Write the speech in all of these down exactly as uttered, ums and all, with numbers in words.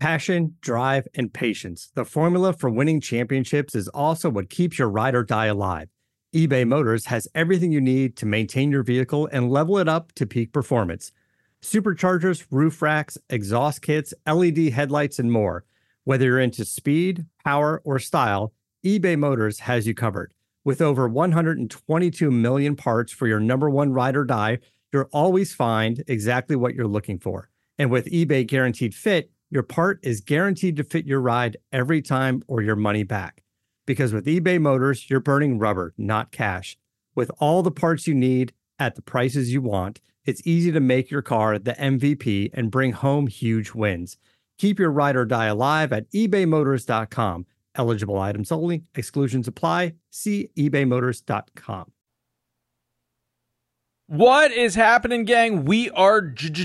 Passion, drive, and patience. The formula for winning championships is also what keeps your ride or die alive. eBay Motors has everything you need to maintain your vehicle and level it up to peak performance. Superchargers, roof racks, exhaust kits, L E D headlights, and more. Whether you're into speed, power, or style, eBay Motors has you covered. With over one hundred twenty-two million parts for your number one ride or die, you'll always find exactly what you're looking for. And with eBay Guaranteed Fit, your part is guaranteed to fit your ride every time or your money back. Because with eBay Motors, you're burning rubber, not cash. With all the parts you need at the prices you want, it's easy to make your car the M V P and bring home huge wins. Keep your ride or die alive at ebay motors dot com. Eligible items only. Exclusions apply. See ebay motors dot com. What is happening, gang? We are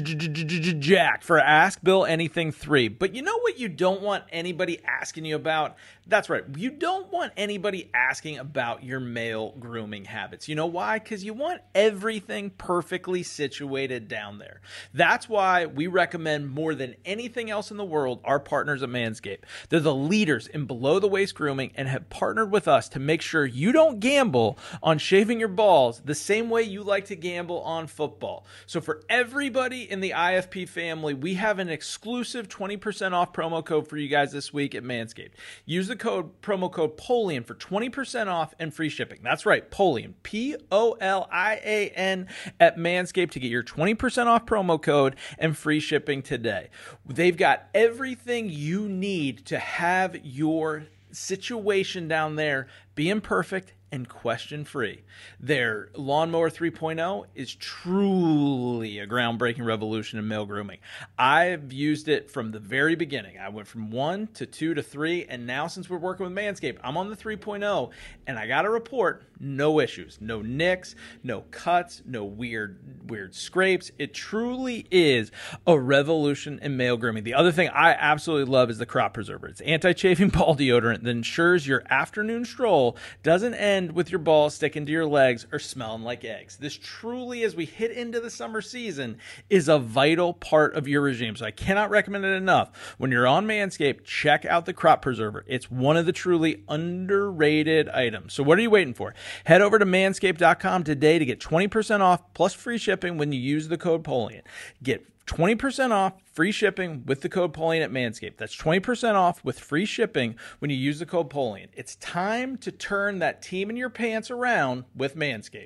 jacked for Ask Bill Anything three. But you know what you don't want anybody asking you about? That's right. You don't want anybody asking about your male grooming habits. You know why? Because you want everything perfectly situated down there. That's why we recommend more than anything else in the world our partners at Manscaped. They're the leaders in below-the-waist grooming and have partnered with us to make sure you don't gamble on shaving your balls the same way you like to gamble on football. So for everybody in the I F P family, we have an exclusive twenty percent off promo code for you guys this week at Manscaped. Use the code promo code Polian for twenty percent off and free shipping. That's right, Polian, P O L I A N at Manscaped to get your twenty percent off promo code and free shipping today. They've got everything you need to have your situation down there being perfect and question-free. Their Lawnmower three point oh is truly a groundbreaking revolution in male grooming. I've used it from the very beginning. I went from one to two to three, and now since we're working with Manscaped, I'm on the three point oh, and I got to report, no issues, no nicks, no cuts, no weird, weird scrapes. It truly is a revolution in male grooming. The other thing I absolutely love is the Crop Preserver. It's anti-chafing ball deodorant that ensures your afternoon stroll doesn't end with your balls sticking to your legs or smelling like eggs. This truly, as we hit into the summer season, is a vital part of your regime. So I cannot recommend it enough. When you're on Manscaped, check out the Crop Preserver. It's one of the truly underrated items. So what are you waiting for? Head over to manscaped dot com today to get twenty percent off plus free shipping when you use the code Polian. Get twenty percent off free shipping with the code Polian at Manscaped. That's twenty percent off with free shipping when you use the code Polian. It's time to turn that team in your pants around with Manscaped.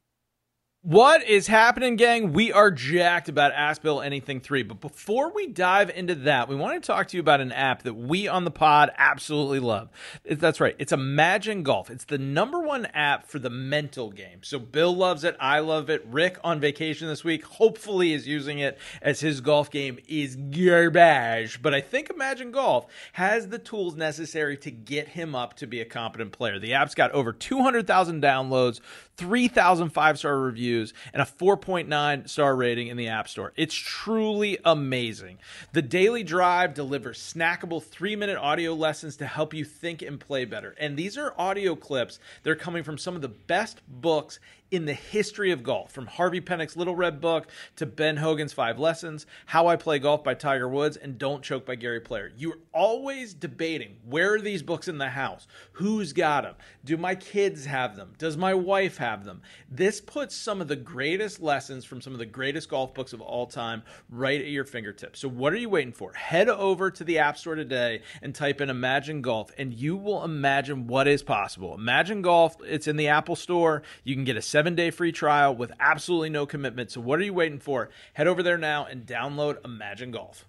What is happening, gang? We are jacked about Ask Bill Anything three. But before we dive into that, we want to talk to you about an app that we on the pod absolutely love. That's right. It's Imagine Golf. It's the number one app for the mental game. So Bill loves it. I love it. Rick on vacation this week hopefully is using it as his golf game is garbage. But I think Imagine Golf has the tools necessary to get him up to be a competent player. The app's got over two hundred thousand downloads, three thousand five-star reviews, and a four point nine star rating in the App Store. It's truly amazing. The Daily Drive delivers snackable three-minute audio lessons to help you think and play better. And these are audio clips. They're coming from some of the best books in the history of golf, from Harvey Penick's Little Red Book to Ben Hogan's Five Lessons, How I Play Golf by Tiger Woods, and Don't Choke by Gary Player. You're always debating, where are these books in the house? Who's got them? Do my kids have them? Does my wife have them? This puts some of the greatest lessons from some of the greatest golf books of all time right at your fingertips. So what are you waiting for? Head over to the App Store today and type in Imagine Golf, and you will imagine what is possible. Imagine Golf, it's in the Apple Store. You can get a seven-day free trial with absolutely no commitment. So what are you waiting for? Head over there now and download Imagine Golf.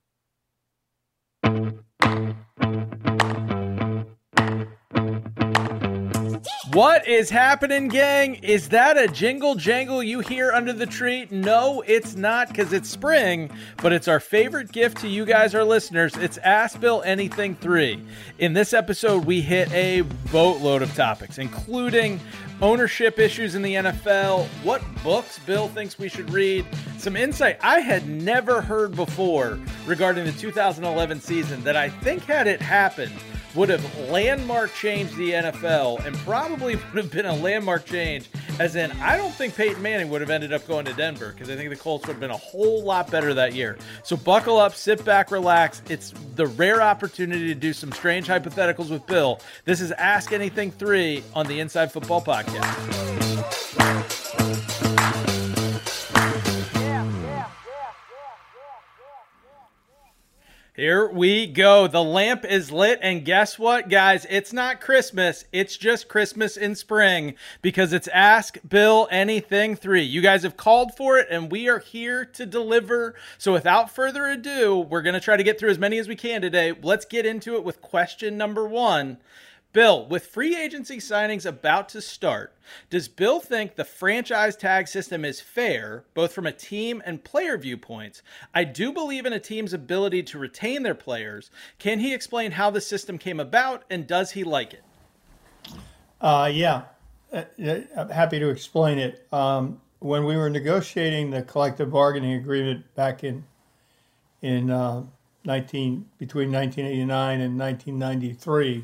What is happening, gang? Is that a jingle jangle you hear under the tree? No, it's not, because it's spring, but it's our favorite gift to you guys, our listeners. It's Ask Bill Anything three. In this episode, we hit a boatload of topics, including ownership issues in the N F L, what books Bill thinks we should read, some insight I had never heard before regarding the two thousand eleven season that I think, had it happened, would have landmark changed the N F L and probably would have been a landmark change As in, I don't think Peyton Manning would have ended up going to Denver because I think the Colts would have been a whole lot better that year. So buckle up, sit back, relax. It's the rare opportunity to do some strange hypotheticals with Bill. This is Ask Anything three on the Inside Football Podcast. Here we go. The lamp is lit, and guess what, guys? It's not Christmas. It's just Christmas in spring because it's Ask Bill Anything three. You guys have called for it, and we are here to deliver. So without further ado, we're going to try to get through as many as we can today. Let's get into it with question number one. Bill, with free agency signings about to start, does Bill think the franchise tag system is fair, both from a team and player viewpoints? I do believe in a team's ability to retain their players. Can he explain how the system came about, and does he like it? Uh, yeah, uh, I'm happy to explain it. Um, when we were negotiating the collective bargaining agreement back in in uh, nineteen between nineteen eighty-nine and nineteen ninety-three.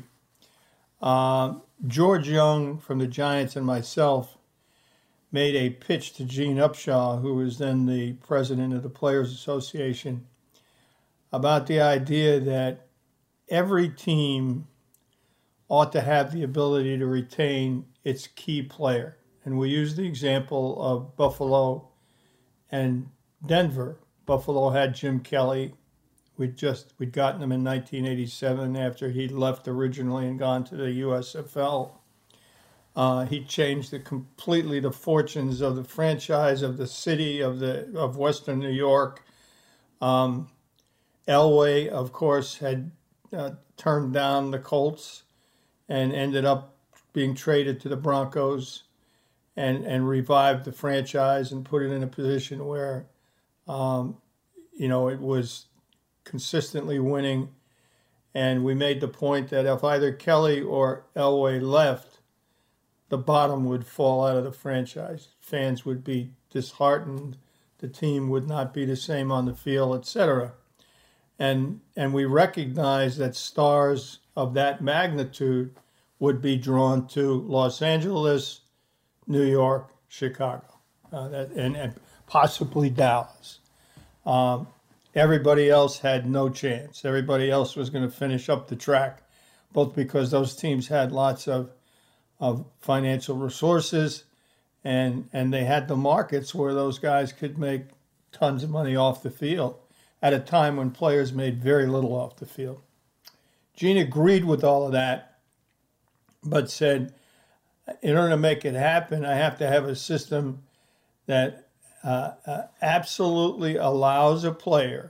Uh, George Young from the Giants and myself made a pitch to Gene Upshaw, who was then the president of the Players Association, about the idea that every team ought to have the ability to retain its key player. And we used the example of Buffalo and Denver. Buffalo had Jim Kelly. We'd just we'd gotten him in nineteen eighty-seven after he'd left originally and gone to the U S F L. Uh, he changed the, completely the fortunes of the franchise, of the city, of the of Western New York. Um, Elway, of course, had uh, turned down the Colts and ended up being traded to the Broncos and and revived the franchise and put it in a position where, um, you know, it was consistently winning. And we made the point that if either Kelly or Elway left, the bottom would fall out of the franchise. Fans would be disheartened. The team would not be the same on the field, et cetera. And, and we recognized that stars of that magnitude would be drawn to Los Angeles, New York, Chicago, uh, that, and, and possibly Dallas. Um, Everybody else had no chance. Everybody else was going to finish up the track, both because those teams had lots of of financial resources and and they had the markets where those guys could make tons of money off the field at a time when players made very little off the field. Gene agreed with all of that, but said, in order to make it happen, I have to have a system that Uh, uh, absolutely allows a player,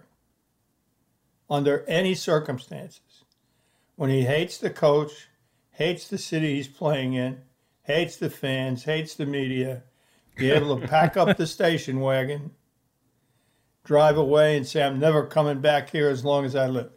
under any circumstances, when he hates the coach, hates the city he's playing in, hates the fans, hates the media, be able to pack up the station wagon, drive away and say, I'm never coming back here as long as I live.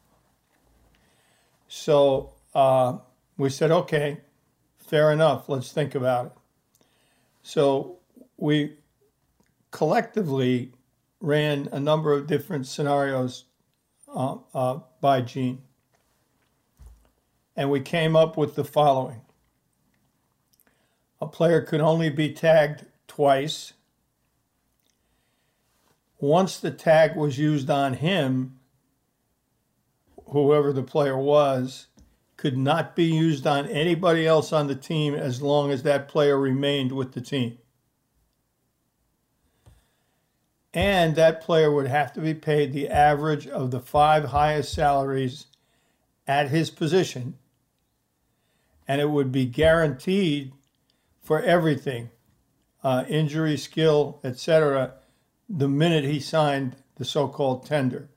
So uh, we said, okay, fair enough, let's think about it. So we collectively ran a number of different scenarios uh, uh, by Gene. And we came up with the following. A player could only be tagged twice. Once the tag was used on him, whoever the player was, could not be used on anybody else on the team as long as that player remained with the team. And that player would have to be paid the average of the five highest salaries at his position. And it would be guaranteed for everything, uh, injury, skill, et cetera, the minute he signed the so-called tender.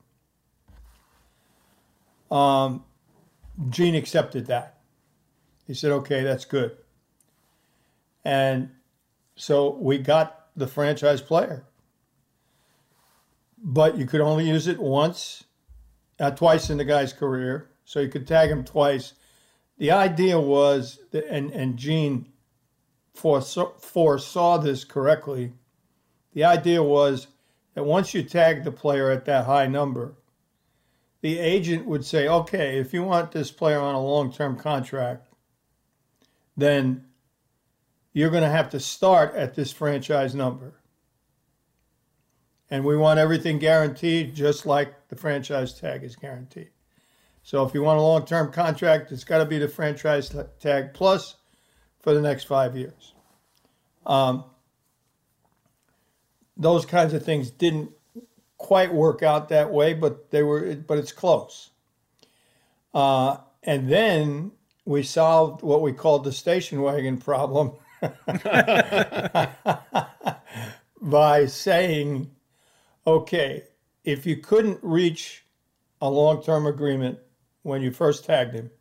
Um, Gene accepted that. He said, okay, that's good. And so we got the franchise player. But you could only use it once, uh, twice in the guy's career. So you could tag him twice. The idea was, that, and, and Gene foresaw, foresaw this correctly, the idea was that once you tag the player at that high number, the agent would say, okay, if you want this player on a long-term contract, then you're going to have to start at this franchise number. And we want everything guaranteed, just like the franchise tag is guaranteed. So if you want a long-term contract, it's got to be the franchise tag plus for the next five years. Um, those kinds of things didn't quite work out that way, but they were. But it's close. Uh, and then we solved what we called the station wagon problem by saying, okay, if you couldn't reach a long-term agreement when you first tagged him,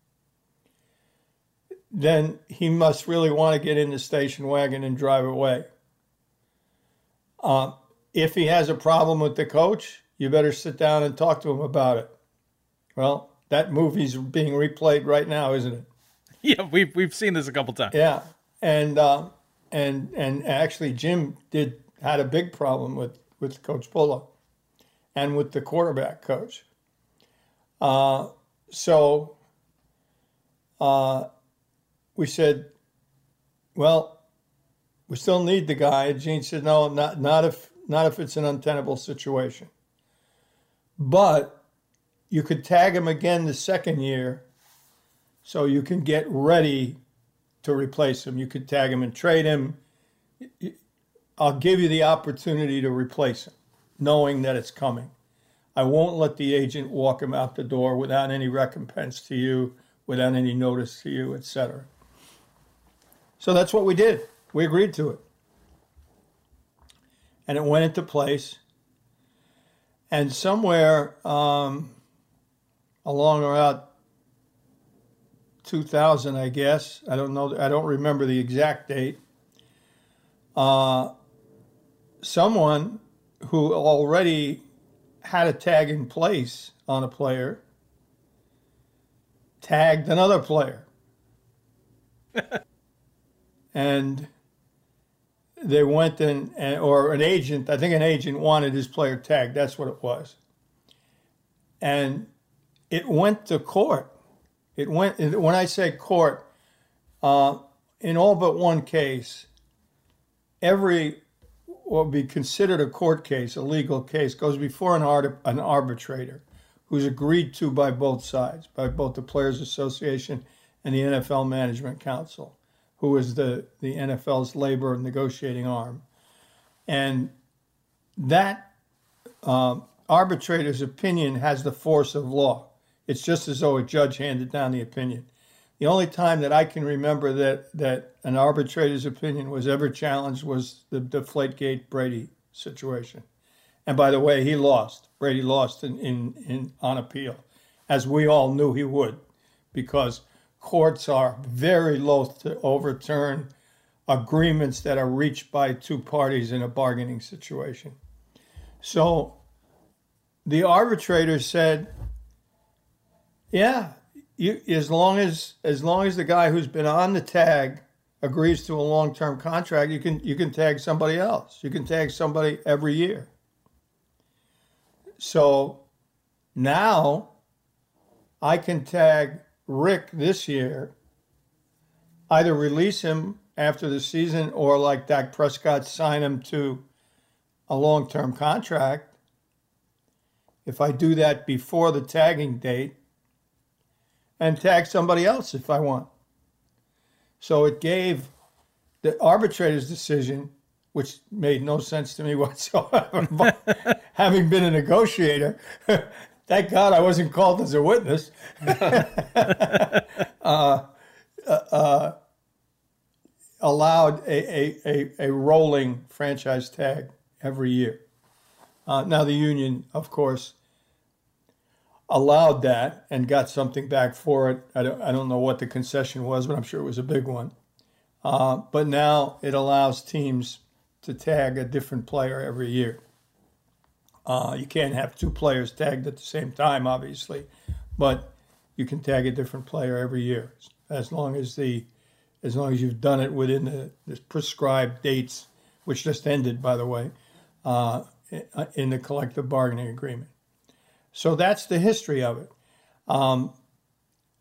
then he must really want to get in the station wagon and drive away. Uh, if he has a problem with the coach, you better sit down and talk to him about it. Well, that movie's being replayed right now, isn't it? Yeah, we've we've seen this a couple times. Yeah, and uh, and and actually, Jim did had a big problem with with Coach Bullock and with the quarterback coach. Uh, so uh, we said, well, we still need the guy. Gene said, no, not not if not if it's an untenable situation. But you could tag him again the second year, so you can get ready to replace him. You could tag him and trade him. I'll give you the opportunity to replace him, knowing that it's coming. I won't let the agent walk him out the door without any recompense to you, without any notice to you, et cetera. So that's what we did. We agreed to it. And it went into place. And somewhere um, along around two thousand, I guess, I don't know, I don't remember the exact date, uh, someone who already had a tag in place on a player tagged another player. And they went and, and, or an agent, I think an agent wanted his player tagged. That's what it was. And it went to court. It went, when I say court, uh, in all but one case, every what would be considered a court case, a legal case, goes before an, art, an arbitrator who's agreed to by both sides, by both the Players Association and the N F L Management Council, who is the, the N F L's labor negotiating arm. And that uh, arbitrator's opinion has the force of law. It's just as though a judge handed down the opinion. The only time that I can remember that, that an arbitrator's opinion was ever challenged was the Deflategate Brady situation. And by the way, he lost. Brady lost in, in, in on appeal, as we all knew he would, because courts are very loath to overturn agreements that are reached by two parties in a bargaining situation. So the arbitrator said, yeah, you, as long as as long as the guy who's been on the tag agrees to a long-term contract, you can you can tag somebody else. You can tag somebody every year. So now I can tag Rick this year, either release him after the season or, like Dak Prescott, sign him to a long-term contract. If I do that before the tagging date, and tag somebody else if I want. So it gave the arbitrator's decision, which made no sense to me whatsoever, but having been a negotiator, thank God I wasn't called as a witness, uh, uh, uh, allowed a, a, a, a rolling franchise tag every year. Uh, now the union, of course, allowed that and got something back for it. I don't, I don't know what the concession was, but I'm sure it was a big one. Uh, but now it allows teams to tag a different player every year. Uh, you can't have two players tagged at the same time, obviously, but you can tag a different player every year as long as the as long as you've done it within the, the prescribed dates, which just ended, by the way, uh, in the collective bargaining agreement. So that's the history of it. Um,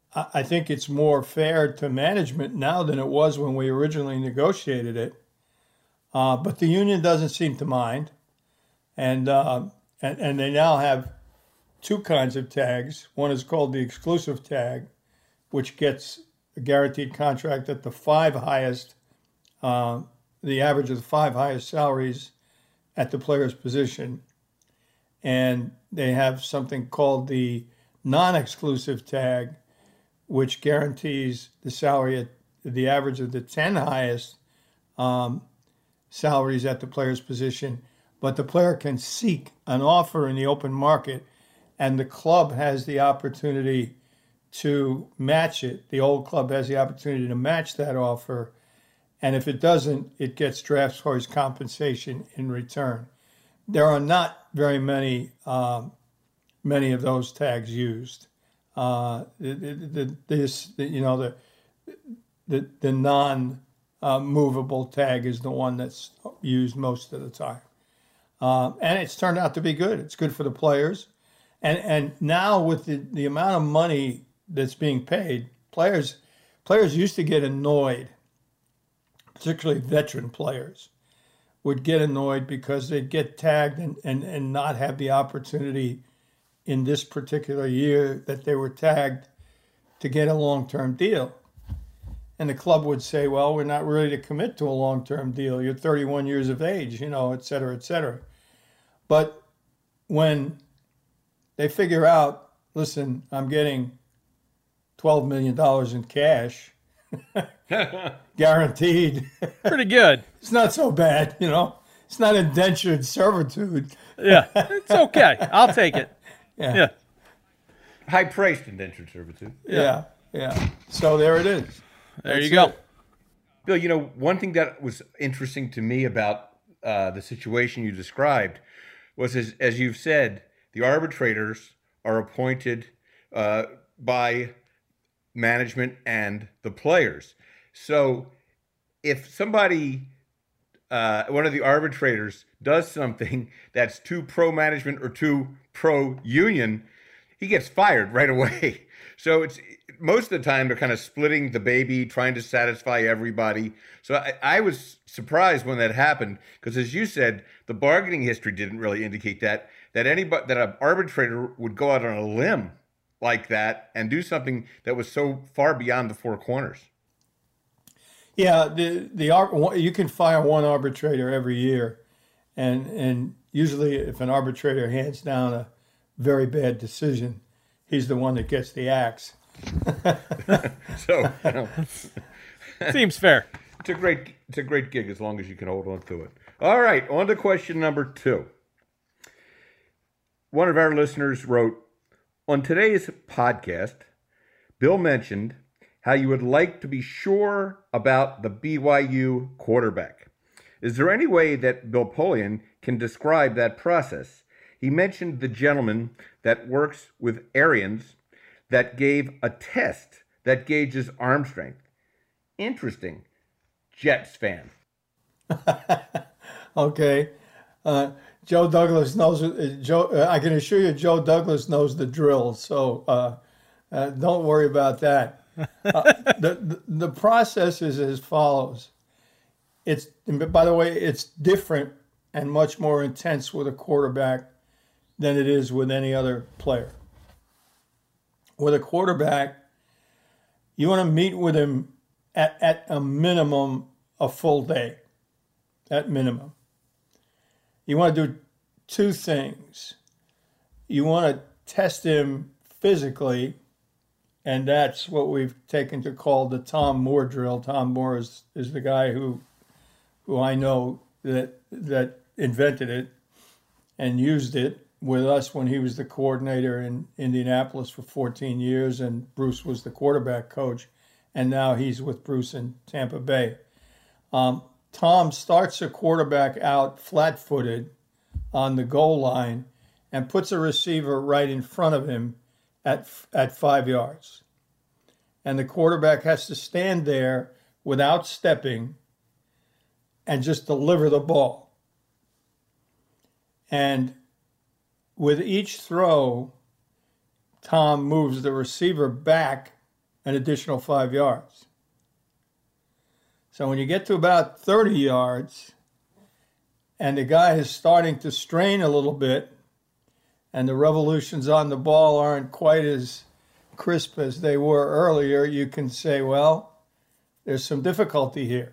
I I think it's more fair to management now than it was when we originally negotiated it. Uh, but the union doesn't seem to mind, and, uh, and and they now have two kinds of tags. One is called the exclusive tag, which gets a guaranteed contract at the five highest, uh, the average of the five highest salaries at the player's position. And they have something called the non-exclusive tag, which guarantees the salary at the average of the ten highest um, salaries at the player's position. But the player can seek an offer in the open market, and the club has the opportunity to match it. The old club has the opportunity to match that offer. And if it doesn't, it gets draft choice compensation in return. There are not very many um, many of those tags used. Uh, the, the, this, the, you know, the the, the non uh, movable tag is the one that's used most of the time, uh, and it's turned out to be good. It's good for the players, and and now with the, the amount of money that's being paid, players players used to get annoyed, particularly veteran players would get annoyed because they'd get tagged and, and, and not have the opportunity in this particular year that they were tagged to get a long-term deal. And the club would say, well, we're not ready to commit to a long-term deal. You're thirty-one years of age, you know, et cetera, et cetera. But when they figure out, listen, I'm getting twelve million dollars in cash, guaranteed. Pretty good. It's not so bad, you know. It's not indentured servitude. Yeah, it's okay. I'll take it. Yeah. Yeah. High-priced indentured servitude. Yeah, yeah. So there it is. There That's you go. it. Bill, you know, one thing that was interesting to me about uh, the situation you described was, as, as you've said, the arbitrators are appointed uh, by management and the players. So if somebody, uh, one of the arbitrators does something that's too pro-management or too pro-union, he gets fired right away. So it's most of the time they're kind of splitting the baby, trying to satisfy everybody. So I, I was surprised when that happened because, as you said, the bargaining history didn't really indicate that that anybody that an arbitrator would go out on a limb like that and do something that was so far beyond the four corners. Yeah, the the you can fire one arbitrator every year, and and usually if an arbitrator hands down a very bad decision, he's the one that gets the axe. So you know, Seems fair. it's a great it's a great gig as long as you can hold on to it. All right, on to question number two. One of our listeners wrote, on today's podcast, Bill mentioned how you would like to be sure about the B Y U quarterback. Is there any way that Bill Polian can describe that process? He mentioned the gentleman that works with Arians that gave a test that gauges arm strength. Interesting. Jets fan. Okay. Uh, Joe Douglas knows. Uh, Joe, uh, I can assure you, Joe Douglas knows the drill. So uh, uh, don't worry about that. Uh, the, the the process is as follows. It's by the way, it's different and much more intense with a quarterback than it is with any other player. With a quarterback, you want to meet with him at, at a minimum a full day. At minimum. You want to do two things. You want to test him physically, and that's what we've taken to call the Tom Moore drill. Tom Moore is, is the guy who who I know that that invented it and used it with us when he was the coordinator in Indianapolis for fourteen years, and Bruce was the quarterback coach, and now he's with Bruce in Tampa Bay. Um, Tom starts a quarterback out flat-footed on the goal line and puts a receiver right in front of him at at five yards. And the quarterback has to stand there without stepping and just deliver the ball. And with each throw, Tom moves the receiver back an additional five yards. So when you get to about thirty yards and the guy is starting to strain a little bit and the revolutions on the ball aren't quite as crisp as they were earlier, you can say, well, there's some difficulty here,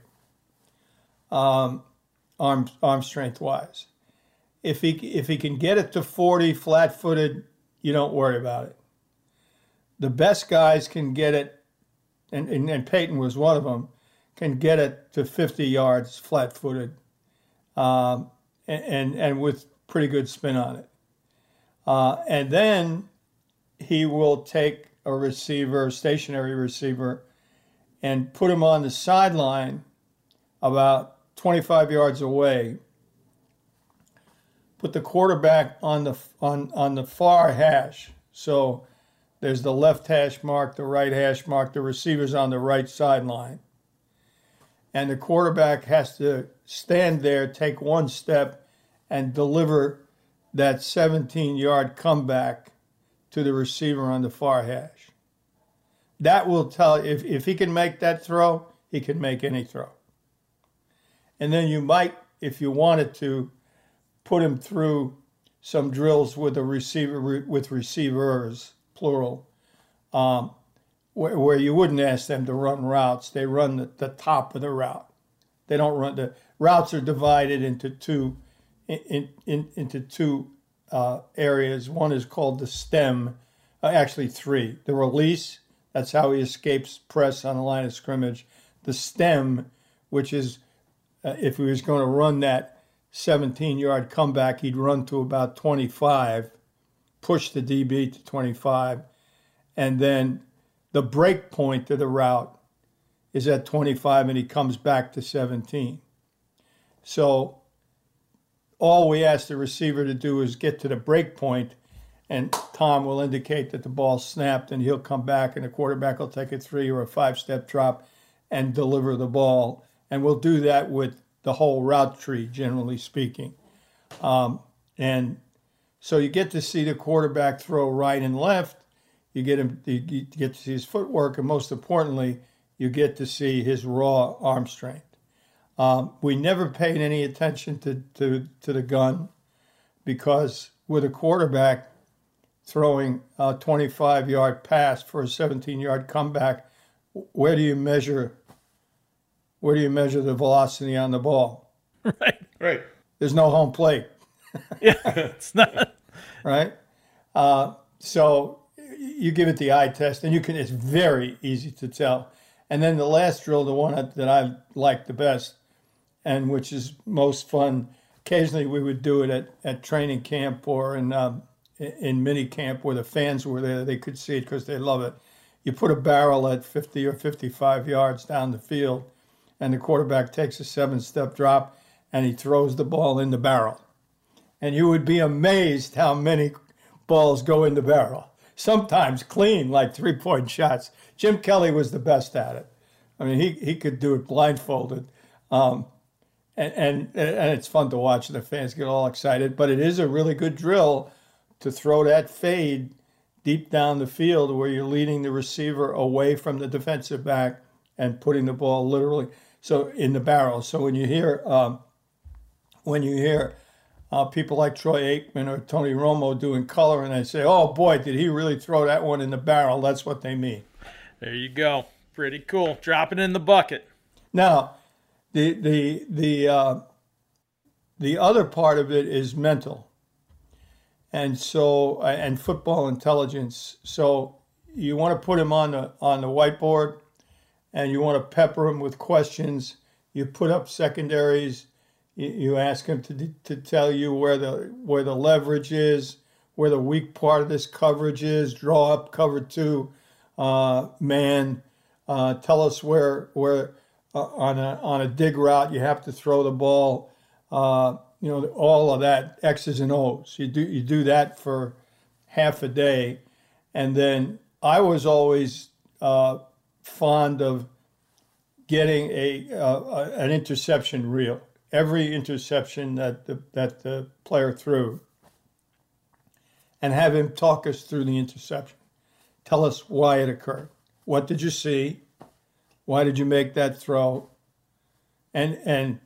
um, arm arm strength wise. If he if he can get it to forty flat-footed, you don't worry about it. The best guys can get it, and, and, and Peyton was one of them, can get it to fifty yards flat-footed, um, and, and and with pretty good spin on it. Uh, and then he will take a receiver, stationary receiver, and put him on the sideline about twenty-five yards away. Put the quarterback on the on, on the far hash. So there's the left hash mark, the right hash mark, the receiver's on the right sideline. And the quarterback has to stand there, take one step, and deliver that seventeen-yard comeback to the receiver on the far hash. That will tell, if, if he can make that throw, he can make any throw. And then you might, if you wanted to, put him through some drills with a receiver, with receivers, plural, um, where, where you wouldn't ask them to run routes. They run the, the top of the route. They don't run, the routes are divided into two, in, in, into two uh, areas. One is called the stem, uh, actually three. The release, that's how he escapes press on the line of scrimmage. The stem, which is, uh, if he was going to run that seventeen-yard comeback, he'd run to about twenty-five, push the D B to twenty-five, and then the break point of the route is at twenty-five, and he comes back to seventeen. So all we ask the receiver to do is get to the break point, and Tom will indicate that the ball snapped, and he'll come back, and the quarterback will take a three or a five-step drop and deliver the ball. And we'll do that with the whole route tree, generally speaking. Um, and so you get to see the quarterback throw right and left. You get him, you get to see his footwork, and most importantly, you get to see his raw arm strength. Um, we never paid any attention to, to, to the gun, because with a quarterback throwing a twenty-five-yard pass for a seventeen-yard comeback, where do you measure where do you measure the velocity on the ball? Right. Right. There's no home plate. Yeah, it's not. Right? Uh, so you give it the eye test, and you can. It's very easy to tell. And then the last drill, the one that I like the best, and which is most fun, occasionally we would do it at, at training camp or in um, in mini camp where the fans were there. They could see it because they love it. You put a barrel at fifty or fifty-five yards down the field, and the quarterback takes a seven-step drop, and he throws the ball in the barrel. And you would be amazed how many balls go in the barrel. Sometimes clean, like three-point shots. Jim Kelly was the best at it. I mean, he, he could do it blindfolded. Um, and, and, and it's fun to watch. The fans get all excited. But it is a really good drill to throw that fade deep down the field where you're leading the receiver away from the defensive back and putting the ball literally so in the barrel. So when you hear um, when you hear uh, people like Troy Aikman or Tony Romo doing color, and they say, "Oh boy, did he really throw that one in the barrel?" That's what they mean. There you go. Pretty cool. Drop it in the bucket. Now, the the the uh, the other part of it is mental, and so and football intelligence. So you want to put him on the on the whiteboard, and you want to pepper him with questions. You put up secondaries. You, you ask him to to tell you where the where the leverage is, where the weak part of this coverage is. Draw up cover two, uh, man. Uh, tell us where where uh, on a on a dig route you have to throw the ball. Uh, you know, all of that, X's and O's. You do you do that for half a day, and then I was always uh, fond of getting a uh, an interception reel. Every interception that the that the player threw, and have him talk us through the interception. Tell us why it occurred. what did you see? Why did you make that throw? And and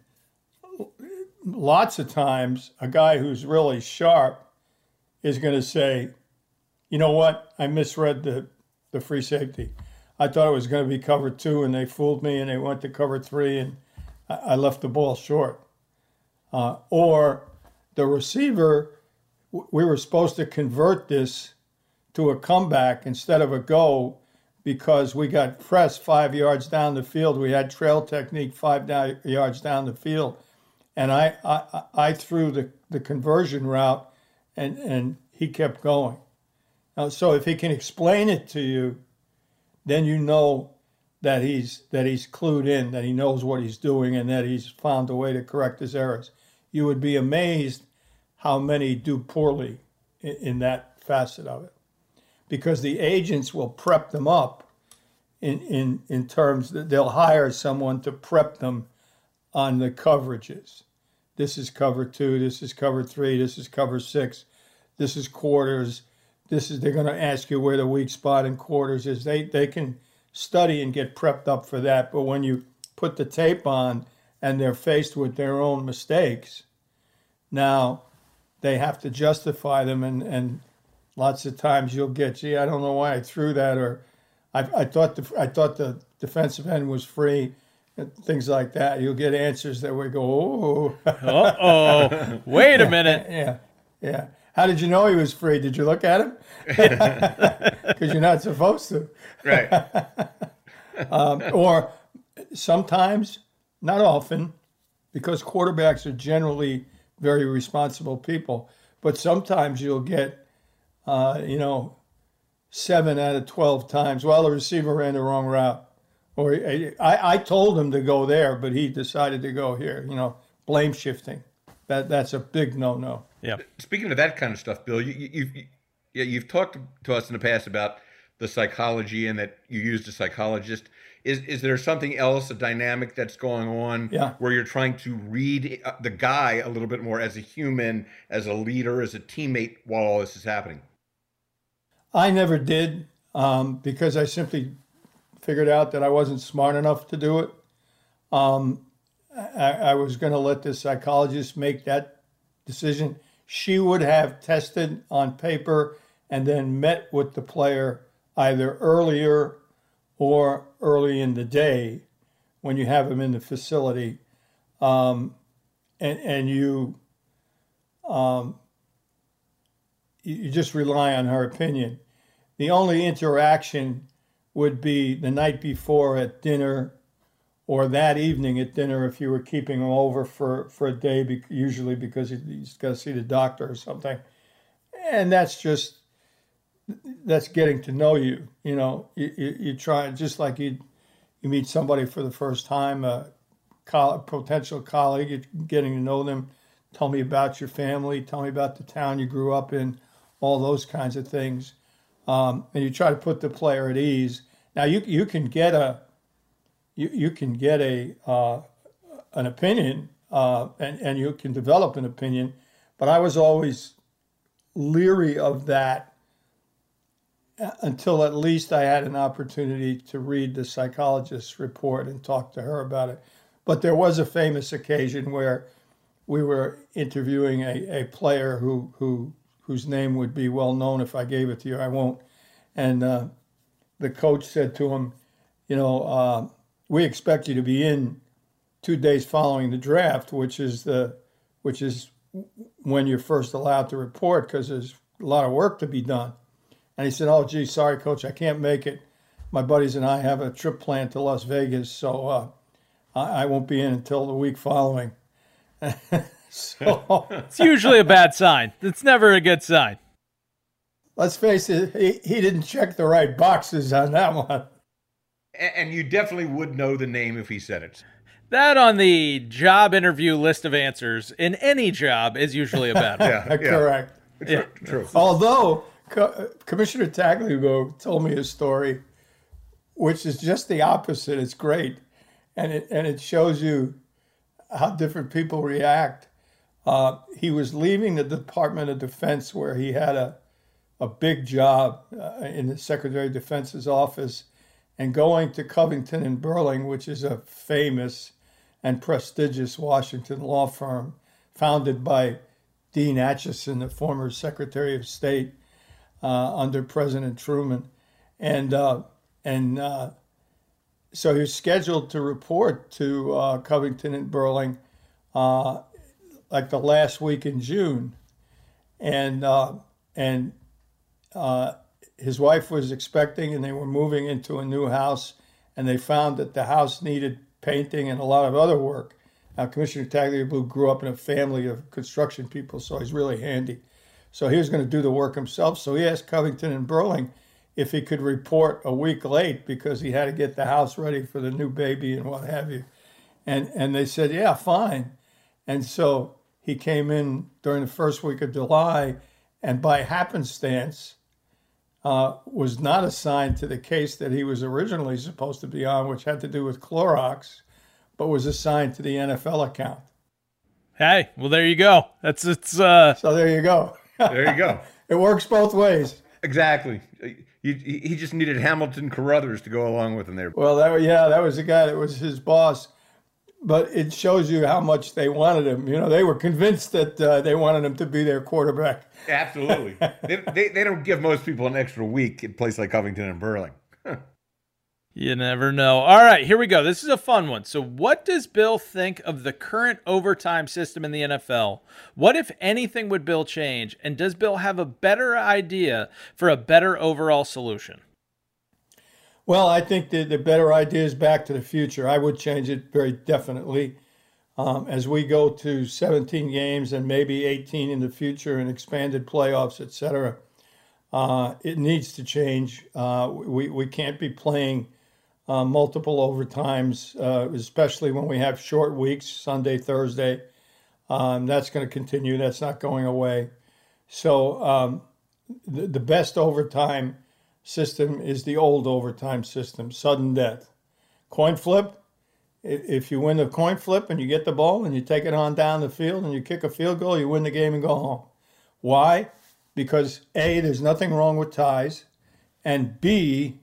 lots of times, a guy who's really sharp is going to say, you know what? I misread the, the free safety. I thought it was going to be cover two, and they fooled me, and they went to cover three, and I, I left the ball short. Uh, or the receiver, we were supposed to convert this to a comeback instead of a go because we got pressed five yards down the field. We had trail technique five down, yards down the field. And I, I, I threw the, the conversion route, and, and he kept going. Now, so if he can explain it to you, then you know that he's that he's clued in, that he knows what he's doing, and that he's found a way to correct his errors. You would be amazed how many do poorly in, in that facet of it, because the agents will prep them up in, in, in terms that they'll hire someone to prep them on the coverages. This is cover two, this is cover three, this is cover six, this is quarters, this is, they're going to ask you where the weak spot in quarters is. They, they can study and get prepped up for that, but when you put the tape on and they're faced with their own mistakes, now they have to justify them, and, and lots of times you'll get, gee, I don't know why I threw that, or I, I thought the I thought the defensive end was free, and things like that. You'll get answers that we go, oh, uh-oh, wait a minute. Yeah, yeah. How did you know he was free? Did you look at him? Because you're not supposed to. Right. um, or sometimes, not often, because quarterbacks are generally very responsible people, but sometimes you'll get, uh, you know, seven out of twelve times, well, the receiver ran the wrong route. Or I, I told him to go there, but he decided to go here. You know, blame shifting. That That's a big no-no. Yeah. Speaking of that kind of stuff, Bill, you, you, you've you, you've talked to us in the past about the psychology and that you used a psychologist. Is is there something else, a dynamic that's going on yeah. where you're trying to read the guy a little bit more as a human, as a leader, as a teammate while all this is happening? I never did um, because I simply figured out that I wasn't smart enough to do it. Um, I, I was going to let the psychologist make that decision. She would have tested on paper and then met with the player either earlier or early in the day when you have him in the facility, um, and, and you, um, you just rely on her opinion. The only interaction would be the night before at dinner, or that evening at dinner if you were keeping him over for, for a day, usually because he's got to see the doctor or something. And that's just, that's getting to know you. You know, you, you, you try, just like you you meet somebody for the first time, a coll- potential colleague, you're getting to know them. Tell me about your family. Tell me about the town you grew up in, all those kinds of things. Um, and you try to put the player at ease. Now, you you can get a, you, you can get a uh, an opinion, uh, and, and you can develop an opinion, but I was always leery of that until at least I had an opportunity to read the psychologist's report and talk to her about it. But there was a famous occasion where we were interviewing a, a player who, who whose name would be well known if I gave it to you. I won't. And uh, the coach said to him, you know, uh, we expect you to be in two days following the draft, which is the which is when you're first allowed to report, because there's a lot of work to be done. And he said, oh, gee, sorry, Coach, I can't make it. My buddies and I have a trip planned to Las Vegas, so uh, I, I won't be in until the week following. So it's usually a bad sign. It's never a good sign. Let's face it, he, he didn't check the right boxes on that one. And you definitely would know the name if he said it. That on the job interview list of answers in any job is usually a bad one. Yeah, yeah. Correct. Yeah. True. Although Co- Commissioner Tagliabue told me a story, which is just the opposite. It's great, and it and it shows you how different people react. Uh, he was leaving the Department of Defense, where he had a a big job uh, in the Secretary of Defense's office, and going to Covington and Burling, which is a famous and prestigious Washington law firm founded by Dean Acheson, the former Secretary of State uh, under President Truman. And uh, and uh, so he was scheduled to report to uh, Covington and Burling uh, like the last week in June. And, uh, and uh, his wife was expecting, and they were moving into a new house, and they found that the house needed painting and a lot of other work. Now, Commissioner Tagliabue grew up in a family of construction people, so he's really handy. So he was going to do the work himself. So he asked Covington and Burling if he could report a week late because he had to get the house ready for the new baby and what have you. And and they said, yeah, fine. And so he came in during the first week of July, and by happenstance, uh, was not assigned to the case that he was originally supposed to be on, which had to do with Clorox, but was assigned to the N F L account. Hey, well, there you go. That's it's. Uh... So there you go. There you go. It works both ways. Exactly. He, he just needed Hamilton Carruthers to go along with him there. Well, that yeah, that was the guy that was his boss. But it shows you how much they wanted him. You know, they were convinced that uh, they wanted him to be their quarterback. Absolutely. they, they they don't give most people an extra week in a place like Covington and Burling. You never know. All right, here we go. This is a fun one. So what does Bill think of the current overtime system in the N F L? What, if anything, would Bill change? And does Bill have a better idea for a better overall solution? Well, I think the, the better idea is Back to the Future. I would change it very definitely. Um, as we go to seventeen games and maybe eighteen in the future and expanded playoffs, et cetera, uh, it needs to change. Uh, we, we can't be playing Uh, multiple overtimes, uh, especially when we have short weeks, Sunday, Thursday. Um, that's going to continue. That's not going away. So um, the, the best overtime system is the old overtime system, sudden death. Coin flip, if you win the coin flip and you get the ball and you take it on down the field and you kick a field goal, you win the game and go home. Why? Because A, there's nothing wrong with ties, and B,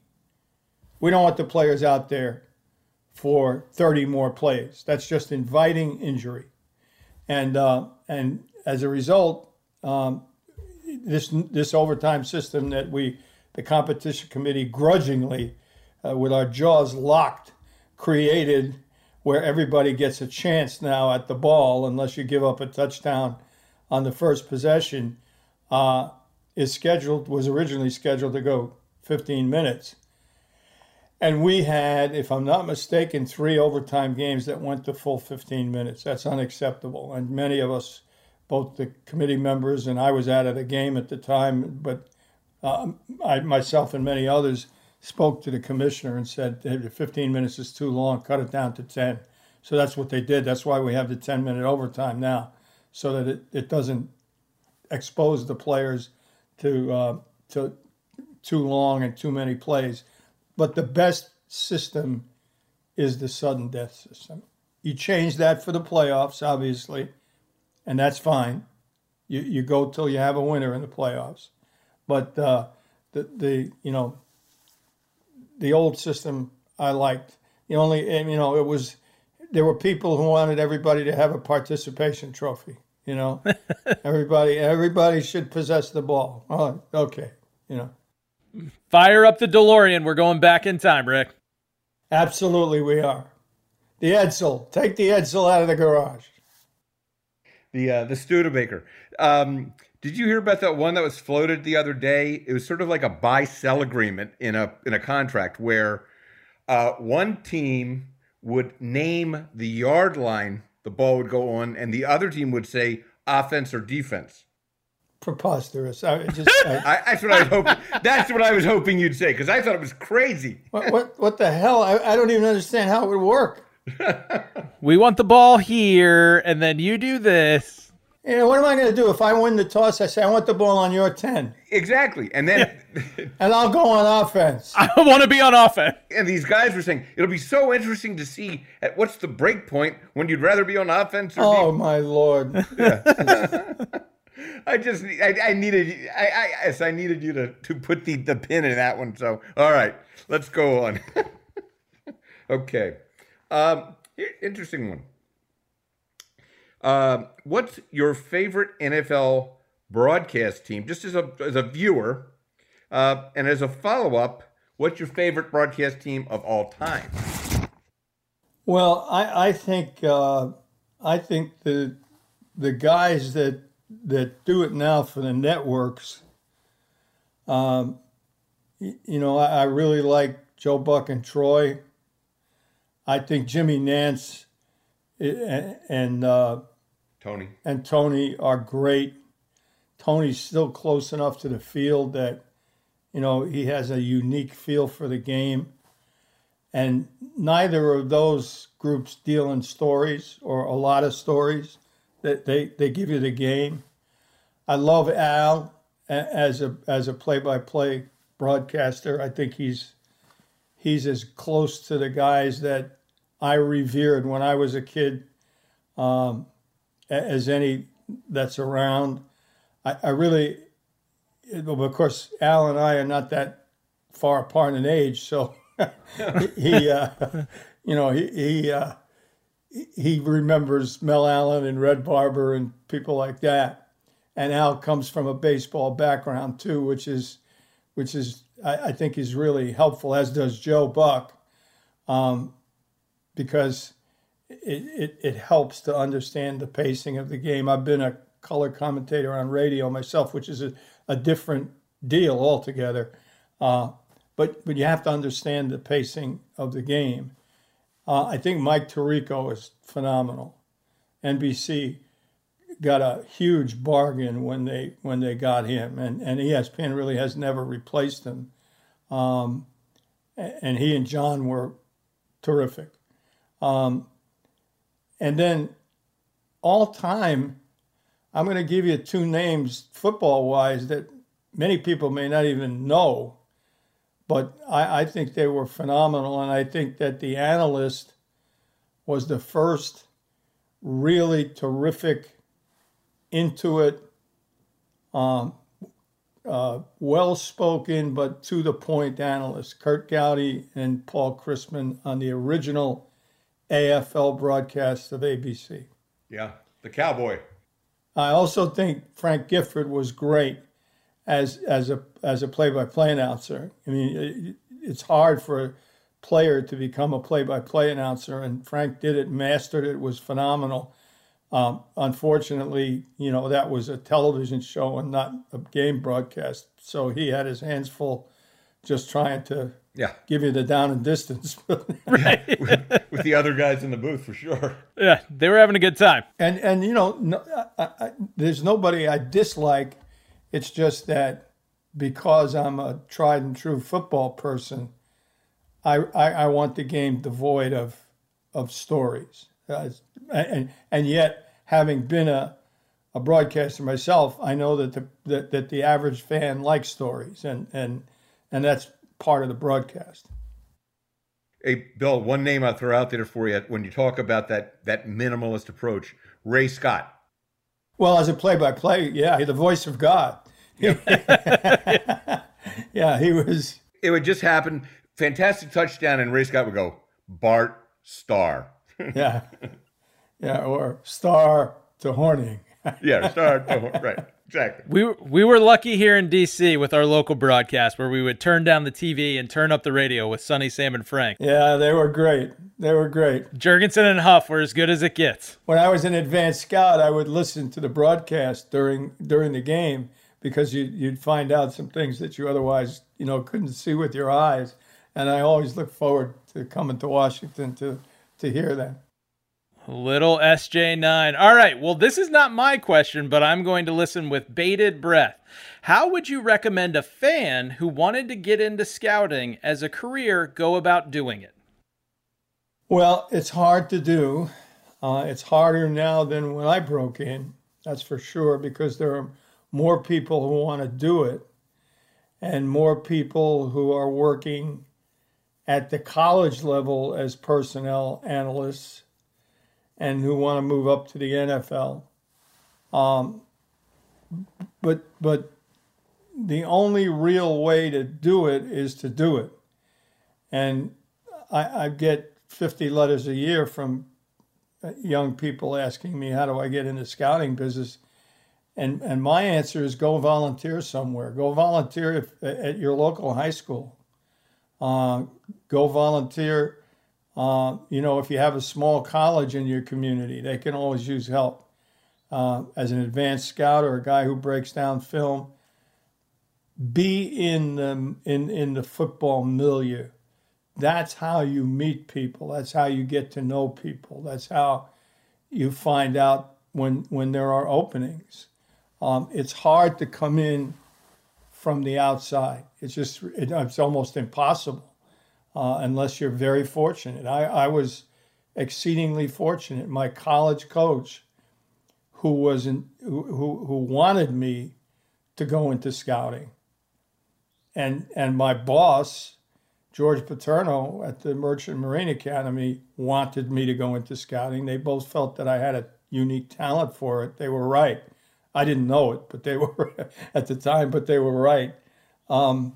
we don't want the players out there for thirty more plays. That's just inviting injury. And uh, and as a result, um, this this overtime system that we, the competition committee, grudgingly, uh, with our jaws locked, created, where everybody gets a chance now at the ball, unless you give up a touchdown on the first possession, uh, is scheduled was originally scheduled to go fifteen minutes. And we had, if I'm not mistaken, three overtime games that went to full fifteen minutes. That's unacceptable. And many of us, both the committee members, and I was out of the game at the time, but uh, I myself and many others spoke to the commissioner and said, hey, fifteen minutes is too long, cut it down to ten. So that's what they did. That's why we have the ten-minute overtime now, so that it, it doesn't expose the players to uh, to too long and too many plays. But the best system is the sudden death system. You change that for the playoffs, obviously, and that's fine. You you go till you have a winner in the playoffs. But uh, the the you know the old system I liked. The only and, you know it was there were people who wanted everybody to have a participation trophy. You know, everybody everybody should possess the ball. Oh, okay, you know. Fire up the DeLorean. We're going back in time, Rick. Absolutely, we are. The Edsel. Take the Edsel out of the garage. The uh, the Studebaker. Um, did you hear about that one that was floated the other day? It was sort of like a buy-sell agreement in a in a contract where uh, one team would name the yard line the ball would go on, and the other team would say offense or defense. Preposterous. I just I, I, that's what I was hoping. That's what I was hoping you'd say, because I thought it was crazy. What what, what the hell? I, I don't even understand how it would work. We want the ball here, and then you do this. You know, what am I going to do if I win the toss? I say I want the ball on your ten, Exactly, and then and I'll go on offense. I want to be on offense. and these guys were saying it'll be so interesting to see at what's the break point when you'd rather be on offense or Oh defense. my Lord! I just I, I needed I, I yes I needed you to to put the the pin in that one. So all right, let's go on. Okay. Um, here- interesting one. Uh, what's your favorite N F L broadcast team? Just as a as a viewer, uh, and as a follow up, what's your favorite broadcast team of all time? Well, I, I think uh, I think the the guys that that do it now for the networks, um, y- you know, I, I really like Joe Buck and Troy. I think Jimmy Nance i- and uh, Tony. and Tony are great. Tony's still close enough to the field that, you know, he has a unique feel for the game. And neither of those groups deal in stories or a lot of stories. That they, they give you the game. I love Al a- as a as a play-by-play broadcaster. I think he's he's as close to the guys that I revered when I was a kid um, a- as any that's around. I, I really, well, of course, Al and I are not that far apart in age, so he, uh, you know, he he uh, he remembers Mel Allen and Red Barber and people like that. And Al comes from a baseball background too, which is which is I, I think is really helpful, as does Joe Buck, um, because it, it it helps to understand the pacing of the game. I've been a color commentator on radio myself, which is a, a different deal altogether. Uh, but but you have to understand the pacing of the game. Uh, I think Mike Tirico is phenomenal. N B C got a huge bargain when they when they got him, and, and E S P N really has never replaced him. Um, and he and John were terrific. Um, and then all time, I'm going to give you two names football wise that many people may not even know. But I, I think they were phenomenal, and I think that the analyst was the first really terrific, into it, um, uh, well-spoken but to the point analyst, Kurt Gowdy and Paul Chrisman on the original A F L broadcast of A B C. Yeah, the Cowboy. I also think Frank Gifford was great as as a as a play-by-play announcer. I mean, it, it's hard for a player to become a play-by-play announcer, and Frank did it, mastered it, was phenomenal. Um, unfortunately, you know, that was a television show and not a game broadcast, so he had his hands full just trying to Yeah. give you the down and distance. Right. with, with the other guys in the booth for sure. Yeah, they were having a good time. And and you know, no, I, I, there's nobody I dislike. It's just that because I'm a tried and true football person, I I, I want the game devoid of of stories. Uh, and and yet, having been a a broadcaster myself, I know that the that, that the average fan likes stories, and and and that's part of the broadcast. Hey, Bill, one name I'll throw out there for you when you talk about that that minimalist approach, Ray Scott. Well, as a play-by-play, yeah, the voice of God. Yeah, he was. It would just happen, fantastic touchdown, and Ray Scott would go, Bart Starr. Yeah, yeah, or Star to Horning. Yeah, Starr, right, exactly. We were, we were lucky here in D C with our local broadcast where we would turn down the T V and turn up the radio with Sonny, Sam, and Frank. Yeah, they were great. They were great. Jurgensen and Huff were as good as it gets. When I was an advanced scout, I would listen to the broadcast during during the game because you, you'd find out some things that you otherwise, you know, couldn't see with your eyes. And I always look forward to coming to Washington to to hear them. Little S J nine. All right, well, this is not my question, but I'm going to listen with bated breath. How would you recommend a fan who wanted to get into scouting as a career go about doing it? Well, it's hard to do. Uh, it's harder now than when I broke in, that's for sure, because there are more people who want to do it and more people who are working at the college level as personnel analysts and who want to move up to the N F L. Um, but but the only real way to do it is to do it. And I, I get fifty letters a year from young people asking me, how do I get in the scouting business? And and my answer is go volunteer somewhere. Go volunteer if, at your local high school. Uh, go volunteer, uh, you know, if you have a small college in your community, they can always use help. Uh, as an advanced scout or a guy who breaks down film, be in the, in, in the football milieu. That's how you meet people. That's how you get to know people. That's how you find out when when there are openings. Um, it's hard to come in from the outside. It's just, it, it's almost impossible uh, unless you're very fortunate. I, I was exceedingly fortunate. My college coach, who was in, who, who who wanted me to go into scouting, and and my boss, George Paterno at the Merchant Marine Academy, wanted me to go into scouting. They both felt that I had a unique talent for it. They were right. I didn't know it, but they were at the time, but they were right. Um,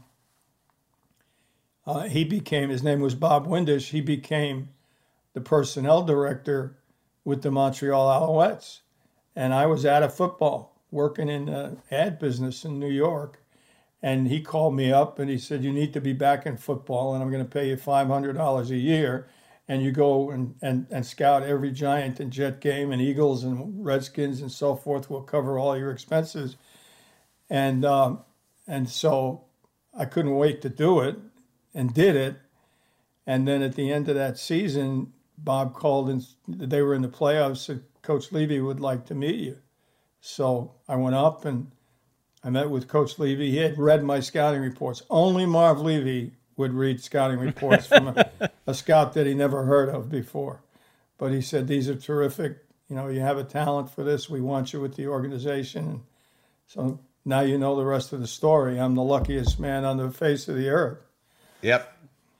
uh, he became, his name was Bob Windish. He became the personnel director with the Montreal Alouettes. And I was out of football, working in the ad business in New York. And he called me up and he said, you need to be back in football and I'm going to pay you five hundred dollars a year. And you go and, and, and scout every Giant and Jet game and Eagles and Redskins and so forth. We'll cover all your expenses. And um, and so I couldn't wait to do it and did it. And then at the end of that season, Bob called and they were in the playoffs, said, Coach Levy would like to meet you. So I went up and I met with Coach Levy. He had read my scouting reports. Only Marv Levy would read scouting reports from a, a scout that he never heard of before. But he said, these are terrific. You know, you have a talent for this. We want you with the organization. And so now you know the rest of the story. I'm the luckiest man on the face of the earth. Yep.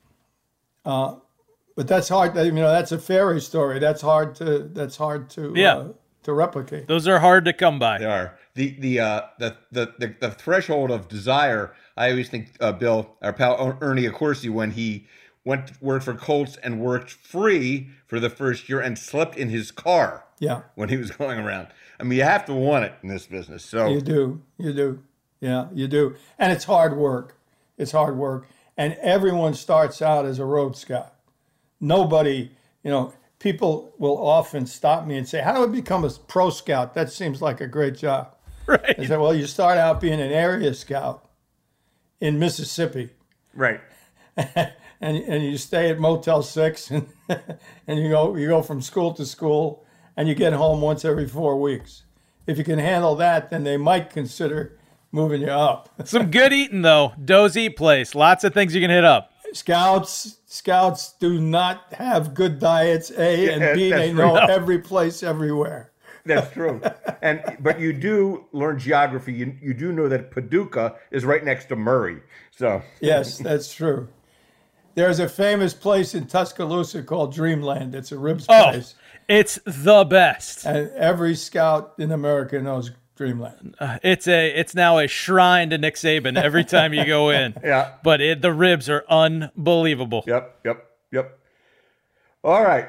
Uh, but that's hard. You know, that's a fairy story. That's hard to, that's hard to, yeah. uh, to replicate. Those are hard to come by. They are. The the uh the the the, the threshold of desire. I always think uh, Bill, our pal Ernie Accorsi, when he went worked for Colts and worked free for the first year and slept in his car. Yeah. When he was going around. I mean, you have to want it in this business. So you do, you do, yeah, you do, and it's hard work. It's hard work, and everyone starts out as a road scout. Nobody, you know. People will often stop me and say, how do I become a pro scout? That seems like a great job. Right. I said, well, you start out being an area scout in Mississippi. Right. and and you stay at Motel six and and you go you go from school to school and you get home once every four weeks. If you can handle that, then they might consider moving you up. Some good eating, though. Doe's Eat Place. Lots of things you can hit up. Scouts Scouts do not have good diets, A, and Yeah, B, that's they know true. every place everywhere. That's true. And but you do learn geography. You you do know that Paducah is right next to Murray. So Yes, that's true. There's a famous place in Tuscaloosa called Dreamland. It's a ribs Oh, place. it's the best. And every scout in America knows Dreamland. Uh, it's a it's now a shrine to Nick Saban every time you go in. Yeah. But it, the ribs are unbelievable. Yep, yep, yep. All right.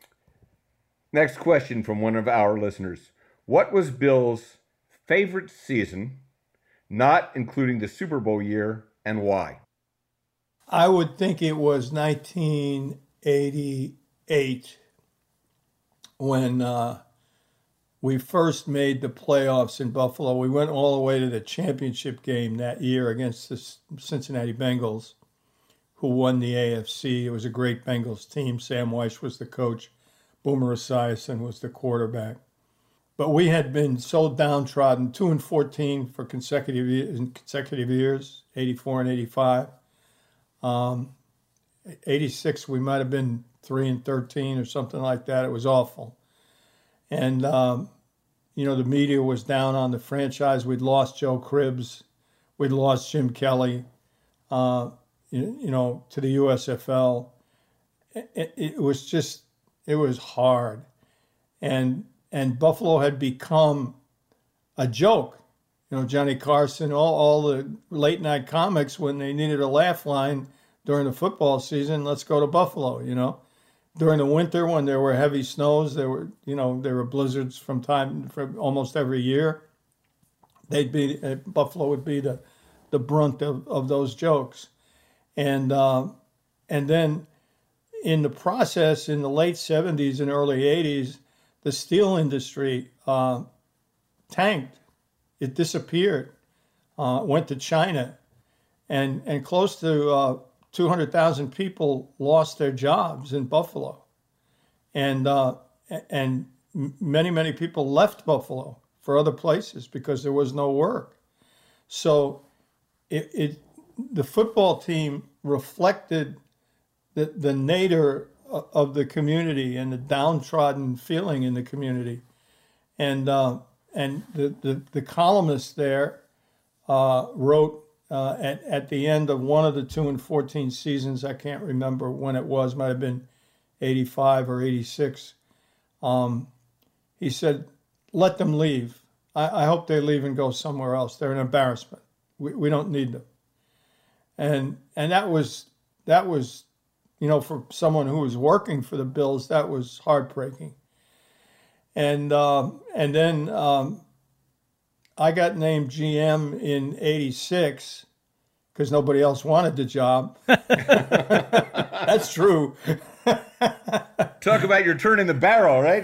Next question from one of our listeners. What was Bill's favorite season, not including the Super Bowl year, and why? I would think it was nineteen eighty-eight when uh, we first made the playoffs in Buffalo. We went all the way to the championship game that year against the Cincinnati Bengals, who won the A F C. It was a great Bengals team. Sam Weiss was the coach. Boomer Esiason was the quarterback. But we had been so downtrodden, two and fourteen for consecutive years, consecutive years, eighty-four and eighty-five. Um, eighty-six, we might have been three and thirteen or something like that. It was awful. And, um, you know, the media was down on the franchise. We'd lost Joe Cribbs. We'd lost Jim Kelly, uh, you, you know, to the U S F L. It, it was just, it was hard. And and Buffalo had become a joke. You know, Johnny Carson, all, all the late night comics, when they needed a laugh line during the football season, let's go to Buffalo, you know. during the winter when there were heavy snows, there were, you know, there were blizzards from time for almost every year. They'd be uh, Buffalo would be the, the brunt of, of those jokes, and uh, and then in the process in the late seventies and early eighties, the steel industry uh, tanked. It disappeared. Uh, went to China, and and close to uh, two hundred thousand people lost their jobs in Buffalo, and uh, and many many people left Buffalo for other places because there was no work. So it, it the football team reflected the the nadir of the community and the downtrodden feeling in the community, and uh, and the, the the columnist there uh, wrote uh, at at the end of one of the two and fourteen seasons. I can't remember when it was. Might have been eighty-five or eighty-six. Um, he said, "Let them leave. I, I hope they leave and go somewhere else. They're an embarrassment. We we don't need them." And and that was that was, you know, for someone who was working for the Bills, that was heartbreaking. And uh, and then um, I got named G M in eighty-six because nobody else wanted the job. That's true. Talk about your turn in the barrel, right?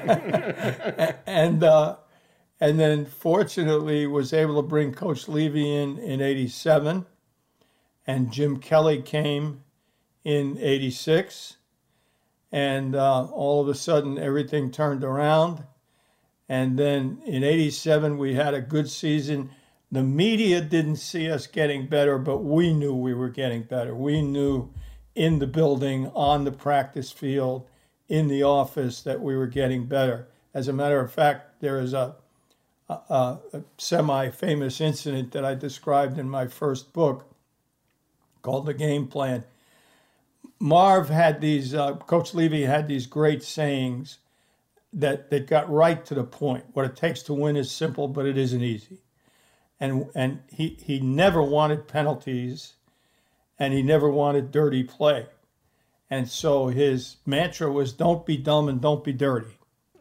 and uh, and then fortunately was able to bring Coach Levy in in eighty-seven, and Jim Kelly came in eighty-six, and uh, all of a sudden everything turned around. And then in eighty-seven we had a good season. The media didn't see us getting better, but we knew we were getting better. We knew in the building, on the practice field, in the office that we were getting better. As a matter of fact, there is a, a, a semi-famous incident that I described in my first book called The Game Plan. Marv had these, uh, Coach Levy had these great sayings that, that got right to the point. What it takes to win is simple, but it isn't easy. And and he, he never wanted penalties, and he never wanted dirty play. And so his mantra was, don't be dumb and don't be dirty.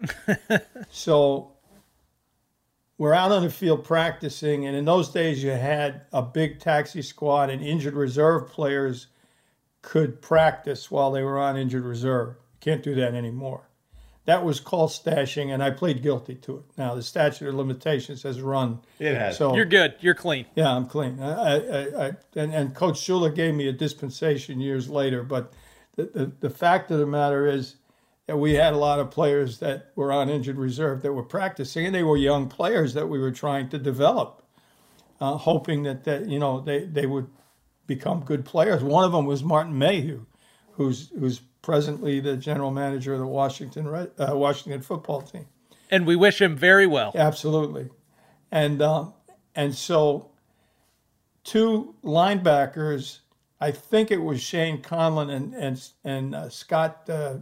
So we're out on the field practicing, and in those days you had a big taxi squad, and injured reserve players could practice while they were on injured reserve. You can't do that anymore. That was called stashing, and I plead guilty to it. Now, the statute of limitations has run. It has. So, You're good. You're clean. Yeah, I'm clean. I, I, I, and, and Coach Shula gave me a dispensation years later, but the, the, the fact of the matter is that we had a lot of players that were on injured reserve that were practicing, and they were young players that we were trying to develop, uh, hoping that, that you know they, they would become good players. One of them was Martin Mayhew, who's who's presently the general manager of the Washington uh, Washington football team. And we wish him very well. Absolutely. And uh, and so two linebackers, I think it was Shane Conlon and and and uh, Scott. Uh,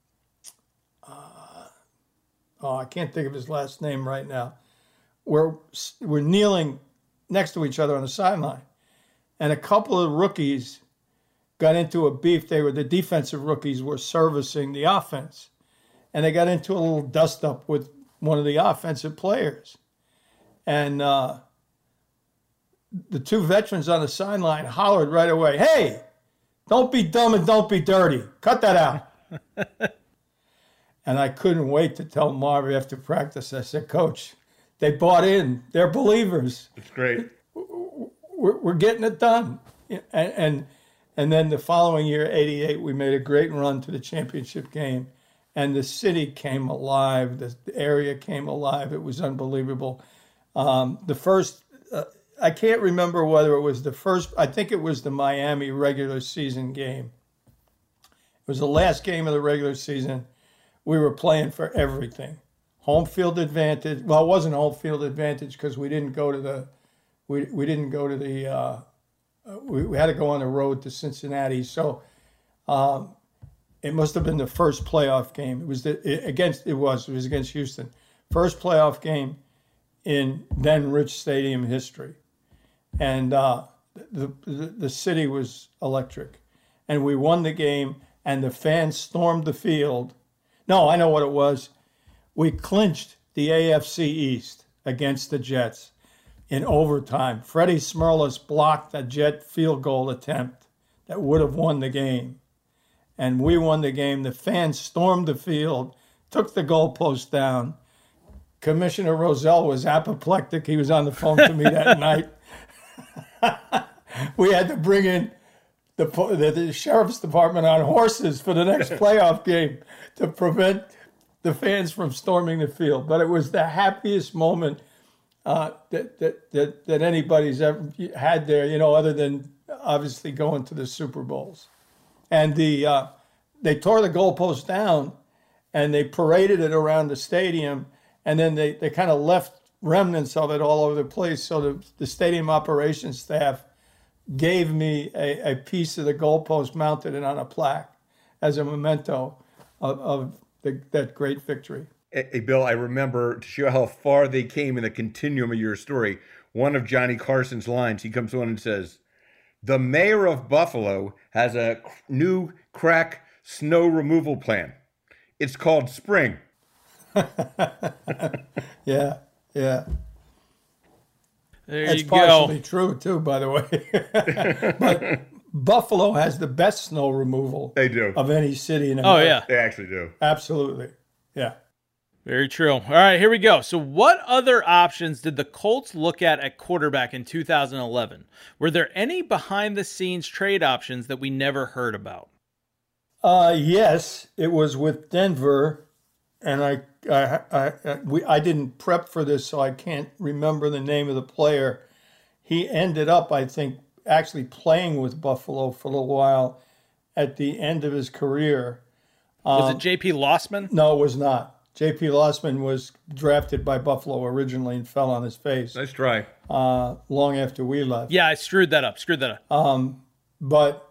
uh, oh, I can't think of his last name right now. We're we're kneeling next to each other on the sideline, and a couple of rookies got into a beef. They were the defensive rookies were servicing the offense, and they got into a little dust up with one of the offensive players, and uh, the two veterans on the sideline hollered right away, "Hey, don't be dumb and don't be dirty. Cut that out." And I couldn't wait to tell Marv after practice. I said, "Coach, they bought in. They're believers. It's great. We're, we're getting it done." And, and and then the following year, eighty-eight, we made a great run to the championship game, and the city came alive. The area came alive. It was unbelievable. Um, the first, uh, I can't remember whether it was the first. I think it was the Miami regular season game. It was the last game of the regular season. We were playing for everything. Home field advantage. Well, it wasn't home field advantage because we didn't go to the, we we didn't go to the, uh, we, we had to go on the road to Cincinnati. So um, it must have been the first playoff game. It was the, it, against, it was, it was against Houston. First playoff game in then Rich Stadium history. And uh, the, the the city was electric. And we won the game. and the fans stormed the field. No, I know what it was. We clinched the A F C East against the Jets in overtime. Freddie Smerlas blocked a Jet field goal attempt that would have won the game. And we won the game. The fans stormed the field, took the goalpost down. Commissioner Rozelle was apoplectic. He was on the phone to me that night. We had to bring in the, the, the sheriff's department on horses for the next playoff game to prevent the fans from storming the field. But it was the happiest moment uh, that, that, that, that anybody's ever had there, you know, other than obviously going to the Super Bowls. And the uh, they tore the goalpost down and they paraded it around the stadium. And then they, they kind of left remnants of it all over the place. So the, the stadium operations staff gave me a, a piece of the goalpost, mounted it on a plaque as a memento of, of the, that great victory. Hey, Bill, I remember, to show how far they came in the continuum of your story, one of Johnny Carson's lines, he comes on and says, "The mayor of Buffalo has a new crack snow removal plan. It's called spring." yeah, yeah. There That's you partially go. true, too, by the way. But Buffalo has the best snow removal They do. of any city in Oh, America. yeah. They actually do. Absolutely. Yeah. Very true. All right, here we go. So what other options did the Colts look at at quarterback in two thousand eleven? Were there any behind-the-scenes trade options that we never heard about? Uh, yes, it was with Denver, and I, I, I, I, we, I didn't prep for this, so I can't remember the name of the player. He ended up, I think, actually playing with Buffalo for a little while at the end of his career. Was Um, it J P Lossman? No, it was not. J P Lossman was drafted by Buffalo originally and fell on his face Nice try. uh, long after we left. Yeah, I screwed that up. Screwed that up. Um, but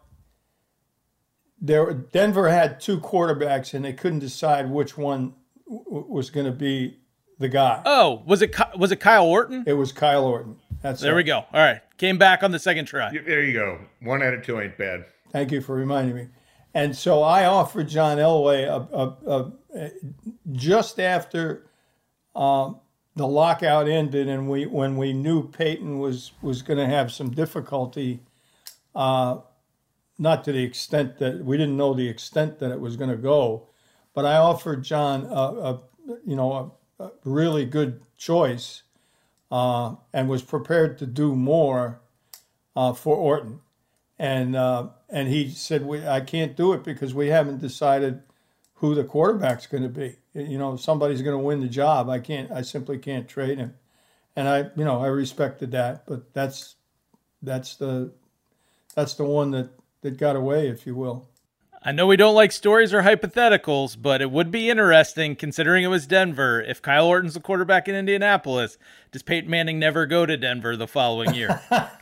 there, Denver had two quarterbacks, and they couldn't decide which one w- was going to be the guy. Oh, was it Ky- was it Kyle Orton? It was Kyle Orton. That's There it. we go. All right, came back on the second try. You- There you go. One out of two ain't bad. Thank you for reminding me. And so I offered John Elway a, a, a, a, just after um, the lockout ended, and we when we knew Peyton was was going to have some difficulty, uh, not to the extent that we didn't know the extent that it was going to go, but I offered John a, a you know a, a really good choice, uh, and was prepared to do more uh, for Orton. And uh, and he said, we, I can't do it because we haven't decided who the quarterback's going to be. You know, somebody's going to win the job. I can't. I simply can't trade him. And I, you know, I respected that. But that's that's the that's the one that, that got away, if you will. I know we don't like stories or hypotheticals, but it would be interesting, considering it was Denver, if Kyle Orton's the quarterback in Indianapolis, does Peyton Manning never go to Denver the following year?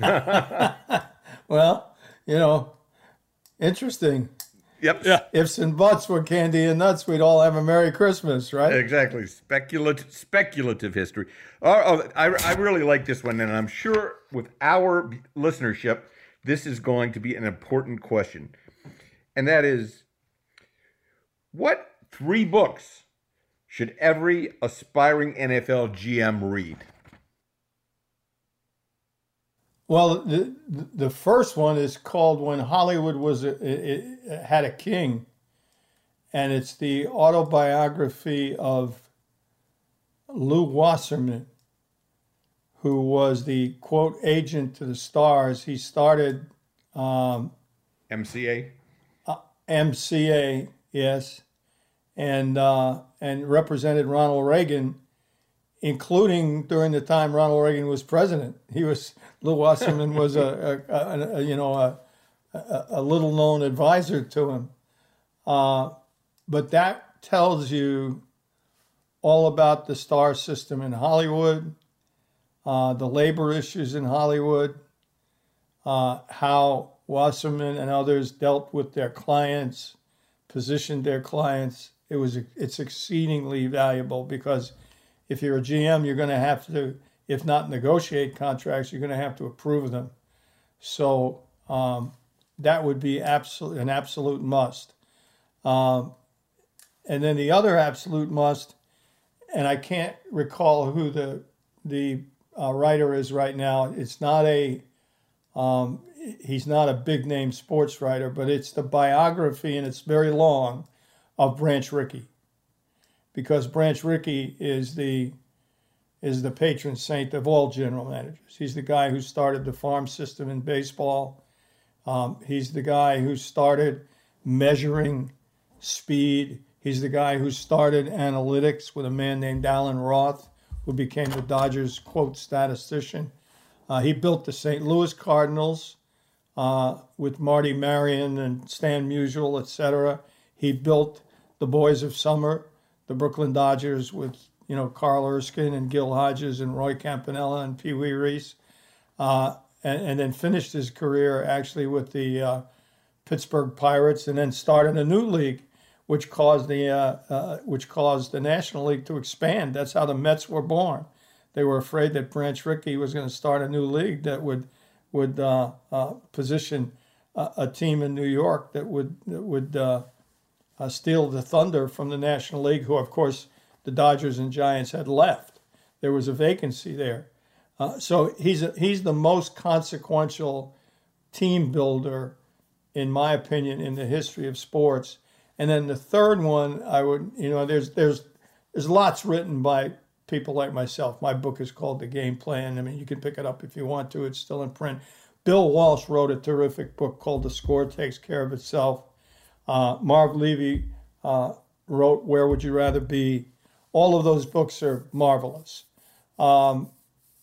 Well, you know, interesting. Yep. Yeah. Ifs and buts were candy and nuts, we'd all have a Merry Christmas, right? Exactly. Speculative, speculative history. Oh, oh, I, I really like this one, and I'm sure with our listenership, this is going to be an important question. And that is, what three books should every aspiring N F L G M read? Well, the the first one is called "When Hollywood Was a, it, it Had a King," and it's the autobiography of Lou Wasserman, who was the quote agent to the Stars. He started um, M C A? M C A, yes, and uh, and represented Ronald Reagan, including during the time Ronald Reagan was president. He was Lou Wasserman was a, a, a, a you know a, a, a little known advisor to him, uh, but that tells you all about the star system in Hollywood, uh, the labor issues in Hollywood, uh, how Wasserman and others dealt with their clients, positioned their clients. It was it's exceedingly valuable because if you're a G M, you're going to have to, if not negotiate contracts, you're going to have to approve them. So um, that would be absolute an absolute must. Um, and then the other absolute must, and I can't recall who the the uh, writer is right now. It's not a um, he's not a big name sports writer, but it's the biography, and it's very long, of Branch Rickey, because Branch Rickey is the is the patron saint of all general managers. He's the guy who started the farm system in baseball. Um, he's the guy who started measuring speed. He's the guy who started analytics with a man named Alan Roth, who became the Dodgers' quote statistician. Uh, he built the Saint Louis Cardinals uh, with Marty Marion and Stan Musial, et cetera. He built the Boys of Summer, the Brooklyn Dodgers, with you know Carl Erskine and Gil Hodges and Roy Campanella and Pee Wee Reese, uh, and, and then finished his career actually with the uh, Pittsburgh Pirates, and then started a new league, which caused the uh, uh, which caused the National League to expand. That's how the Mets were born. They were afraid that Branch Rickey was going to start a new league that would would uh, uh, position a, a team in New York that would that would uh, uh, steal the thunder from the National League, who, of course, the Dodgers and Giants had left. There was a vacancy there. Uh, so he's a, he's the most consequential team builder, in my opinion, in the history of sports. And then the third one, I would, you know, there's there's there's lots written by people like myself. My book is called The Game Plan. I mean, you can pick it up if you want to. It's still in print. Bill Walsh wrote a terrific book called The Score Takes Care of Itself. Uh, Marv Levy uh, wrote Where Would You Rather Be? All of those books are marvelous. Um,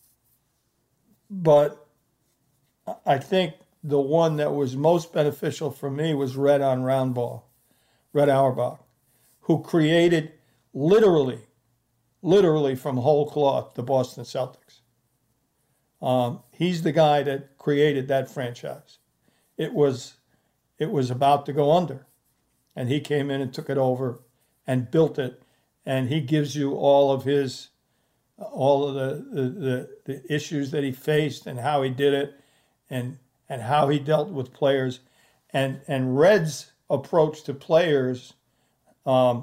but I think the one that was most beneficial for me was Red on Roundball, Red Auerbach, who created literally, literally from whole cloth the Boston Celtics. Um, he's the guy that created that franchise. It was, it was about to go under, and he came in and took it over and built it. And he gives you all of his, all of the, the, the, the issues that he faced and how he did it, and and how he dealt with players, and and Red's approach to players, um,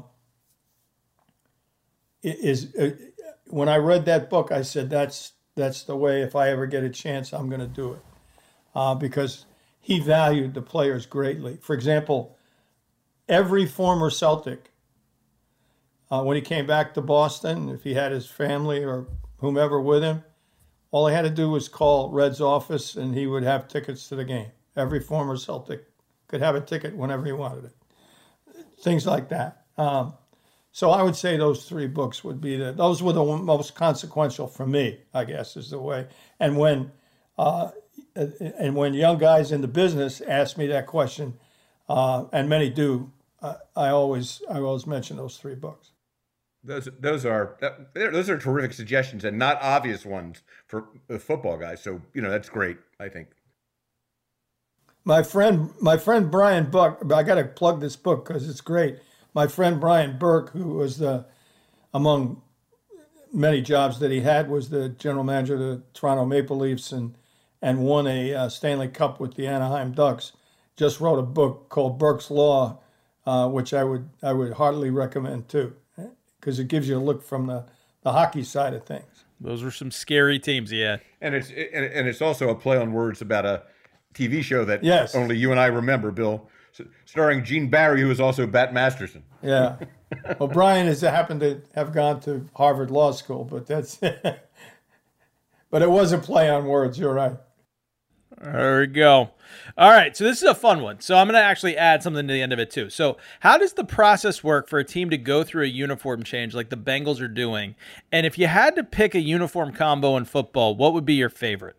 is uh, when I read that book, I said that's that's the way. If I ever get a chance, I'm going to do it, uh, because he valued the players greatly. For example, every former Celtic, Uh, when he came back to Boston, if he had his family or whomever with him, all he had to do was call Red's office and he would have tickets to the game. Every former Celtic could have a ticket whenever he wanted it. Things like that. Um, so I would say those three books would be the, those were the most consequential for me, I guess, is the way. And when, uh, and when young guys in the business ask me that question, uh, and many do, uh, I always, I always mention those three books. Those those are those are terrific suggestions, and not obvious ones for the football guys. So you know that's great. I think. My friend, my friend Brian Buck. I got to plug this book because it's great. My friend Brian Burke, who was the, among many jobs that he had, was the general manager of the Toronto Maple Leafs and and won a uh, Stanley Cup with the Anaheim Ducks. Just wrote a book called Burke's Law, uh, which I would I would heartily recommend too, because it gives you a look from the, the hockey side of things. Those were some scary teams, yeah. And it's and, and it's also a play on words about a T V show that yes. only you and I remember, Bill, starring Gene Barry, who was also Bat Masterson. Yeah. Well, Brian has happened to have gone to Harvard Law School, but that's but it was a play on words. You're right. There we go. All right, so this is a fun one. So I'm going to actually add something to the end of it too. So how does the process work for a team to go through a uniform change like the Bengals are doing? And if you had to pick a uniform combo in football, what would be your favorite?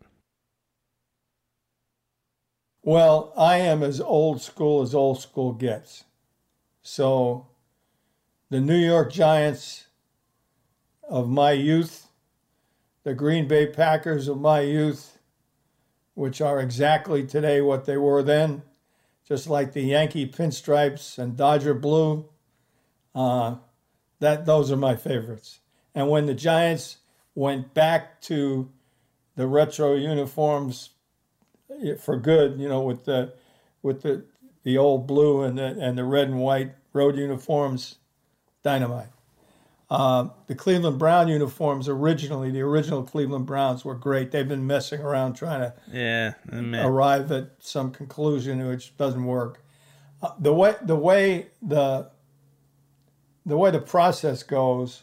Well, I am as old school as old school gets. So the New York Giants of my youth, the Green Bay Packers of my youth, which are exactly today what they were then, just like the Yankee pinstripes and Dodger blue. Uh, that those are my favorites. And when the Giants went back to the retro uniforms for good, you know, with the with the the old blue and the and the red and white road uniforms, dynamite. Uh, the Cleveland Brown uniforms originally, the original Cleveland Browns were great. They've been messing around trying to Yeah, man. arrive at some conclusion which doesn't work. Uh, the way the way the the way the process goes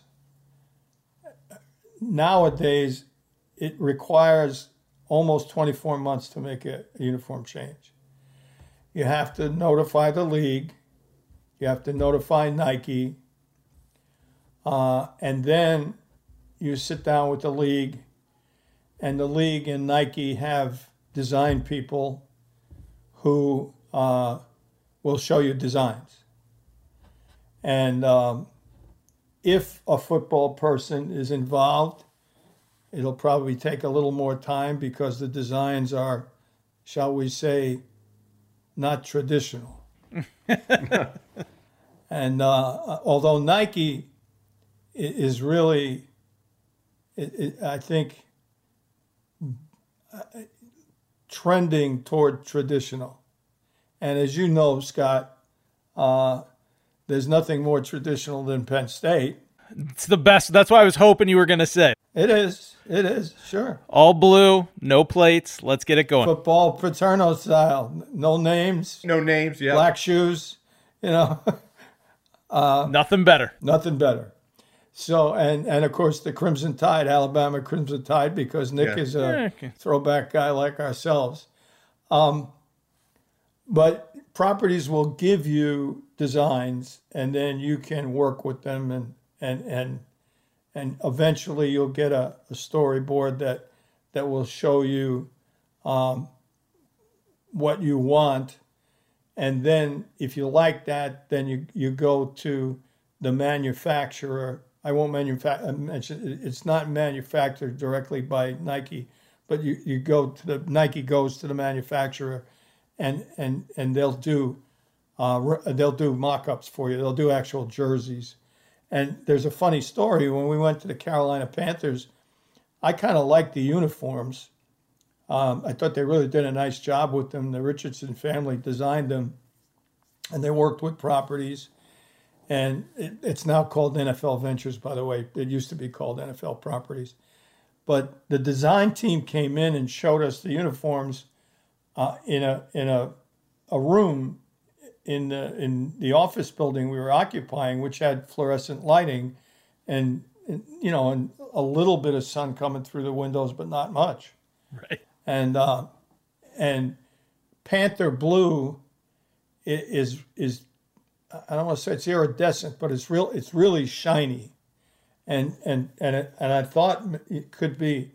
nowadays, it requires almost twenty-four months to make a, a uniform change. You have to notify the league. You have to notify Nike. Uh, and then you sit down with the league, and the league and Nike have design people who uh, will show you designs. And um, if a football person is involved, it'll probably take a little more time because the designs are, shall we say, not traditional. And uh, although Nike is really, it, it, I think, trending toward traditional. And as you know, Scott, uh, there's nothing more traditional than Penn State. It's the best. That's what I was hoping you were going to say. It is. It is, sure. All blue, no plates. Let's get it going. Football Paterno style. No names, No names, yeah. black shoes, you know, Nothing better. nothing better. So, and, and of course, the Crimson Tide, Alabama Crimson Tide, because Nick Yeah. is a Yeah, okay. throwback guy like ourselves. Um, but properties will give you designs, and then you can work with them, and and and and eventually you'll get a, a storyboard that that will show you um, what you want, and then if you like that, then you you go to the manufacturer. I won't manufa- mention it. It's not manufactured directly by Nike, but you, you go to the Nike goes to the manufacturer, and and and they'll do uh, they'll do mock-ups for you. They'll do actual jerseys. And there's a funny story. When we went to the Carolina Panthers, I kind of liked the uniforms. Um, I thought they really did a nice job with them. The Richardson family designed them, and they worked with properties. And it, it's now called N F L Ventures, by the way. It used to be called N F L Properties. But the design team came in and showed us the uniforms uh, in a in a a room in the in the office building we were occupying, which had fluorescent lighting, and, and you know, and a little bit of sun coming through the windows, but not much. Right. And uh, and Panther blue is is I don't want to say it's iridescent, but it's real. It's really shiny, and and and it, and I thought it could be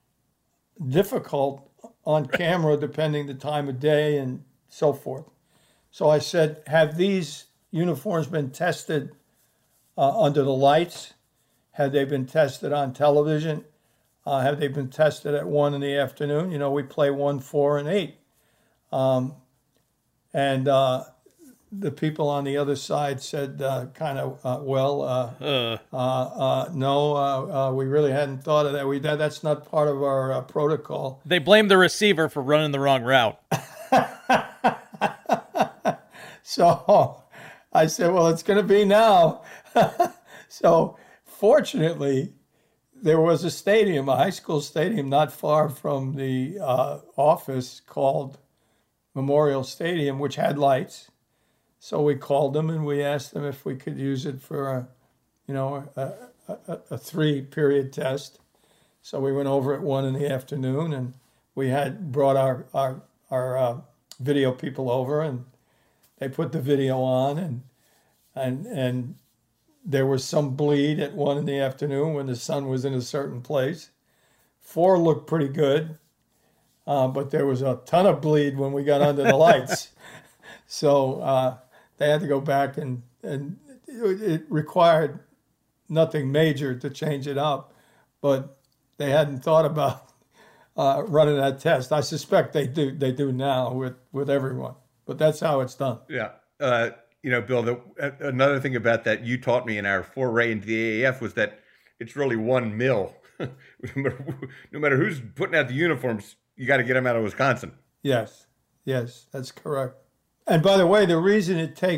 difficult on camera, depending the time of day and so forth. So I said, have these uniforms been tested uh, under the lights? Have they been tested on television? Uh, have they been tested at one in the afternoon? You know, we play one, four, and eight. Um, and uh, the people on the other side said uh, kind of, uh, well, uh, Uh, uh, uh, no, uh, uh, we really hadn't thought of that. We that, That's not part of our uh, protocol. they blame the receiver for running the wrong route. So I said, well, it's going to be now. So fortunately, there was a stadium, a high school stadium not far from the uh, office called Memorial Stadium, which had lights. So we called them and we asked them if we could use it for a, you know, a, a, a three-period test. So we went over at one in the afternoon, and we had brought our our, our uh, video people over, and they put the video on, and and and there was some bleed at one in the afternoon when the sun was in a certain place. Four looked pretty good, uh, but there was a ton of bleed when we got under the lights. So uh, they had to go back, and and it, it required nothing major to change it up, but they hadn't thought about uh, running that test. I suspect they do. They do now with with everyone. But that's how it's done. Yeah. Uh, you know, Bill, the, uh, another thing about that you taught me in our foray into the A A F was that it's really one mill. no, matter, no matter who's putting out the uniforms, you got to get them out of Wisconsin. Yes. Yes, that's correct. And by the way, the reason it takes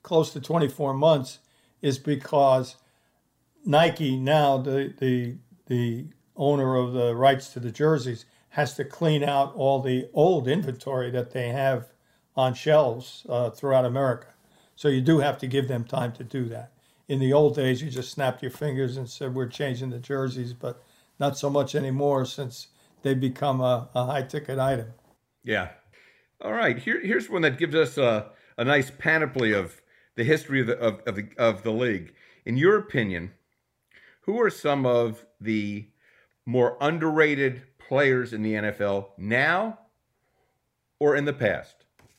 close to twenty-four months is because Nike now, the the the owner of the rights to the jerseys, has to clean out all the old inventory that they have on shelves uh, throughout America. So you do have to give them time to do that. In the old days, you just snapped your fingers and said, we're changing the jerseys, but not so much anymore since they become a, a high-ticket item. Yeah. All right. Here, here's one that gives us a, a nice panoply of the history of the, of, of, the, of the league. In your opinion, who are some of the more underrated players in the N F L now or in the past?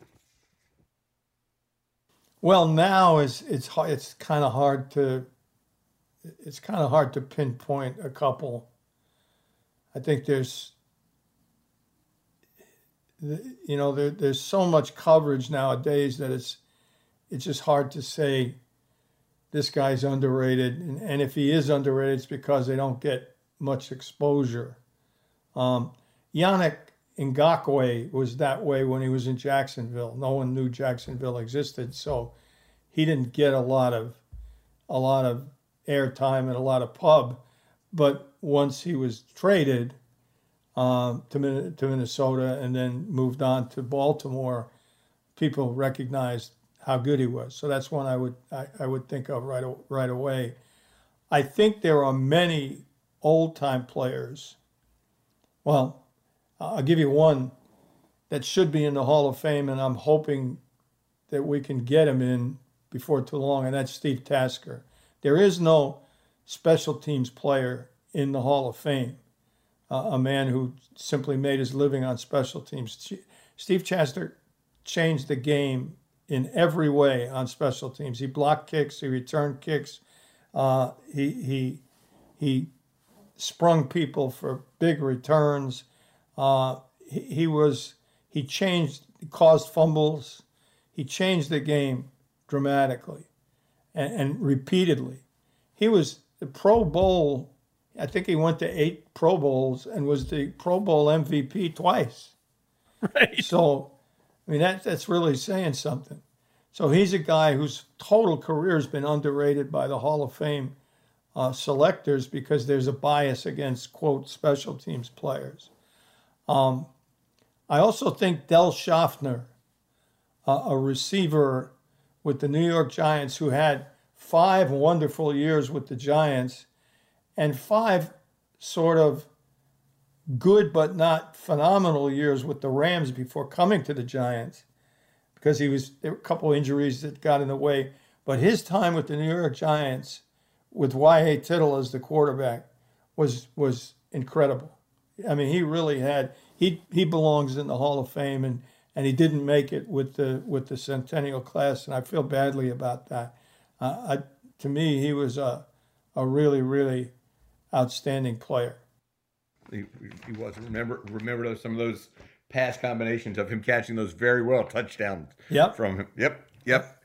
Well, now is it's it's kind of hard to it's kind of hard to pinpoint a couple. I think there's you know there, there's so much coverage nowadays that it's it's just hard to say this guy's underrated, and, and if he is underrated, it's because they don't get much exposure. Um, Yannick Ngakoue was that way when he was in Jacksonville. No one knew Jacksonville existed, so he didn't get a lot of a lot of airtime and a lot of pub. But once he was traded uh, to to Minnesota and then moved on to Baltimore, people recognized how good he was. So that's one I would I, I would think of right right away. I think there are many old time players. Well, I'll give you one that should be in the Hall of Fame, and I'm hoping that we can get him in before too long, and that's Steve Tasker. There is no special teams player in the Hall of Fame, uh, a man who simply made his living on special teams. Steve Tasker changed the game in every way on special teams. He blocked kicks, he returned kicks, uh, he he he sprung people for big returns. Uh, he, he was he changed, caused fumbles. He changed the game dramatically and, and repeatedly. He was the Pro Bowl. I think he went to eight Pro Bowls and was the Pro Bowl M V P twice. Right. So, I mean, that that's really saying something. So he's a guy whose total career has been underrated by the Hall of Fame uh, selectors because there's a bias against, quote, special teams players. Um, I also think Del Schaffner, uh, a receiver with the New York Giants who had five wonderful years with the Giants and five sort of good but not phenomenal years with the Rams before coming to the Giants, because he was there were a couple injuries that got in the way. But his time with the New York Giants with Y A Tittle as the quarterback was was incredible. I mean, he really had he he belongs in the Hall of Fame, and, and he didn't make it with the with the Centennial class, and I feel badly about that. Uh, I, to me, he was a a really really outstanding player. He, he was remember remember those, some of those pass combinations of him catching those very well touchdowns. Yep. From him. Yep. Yep.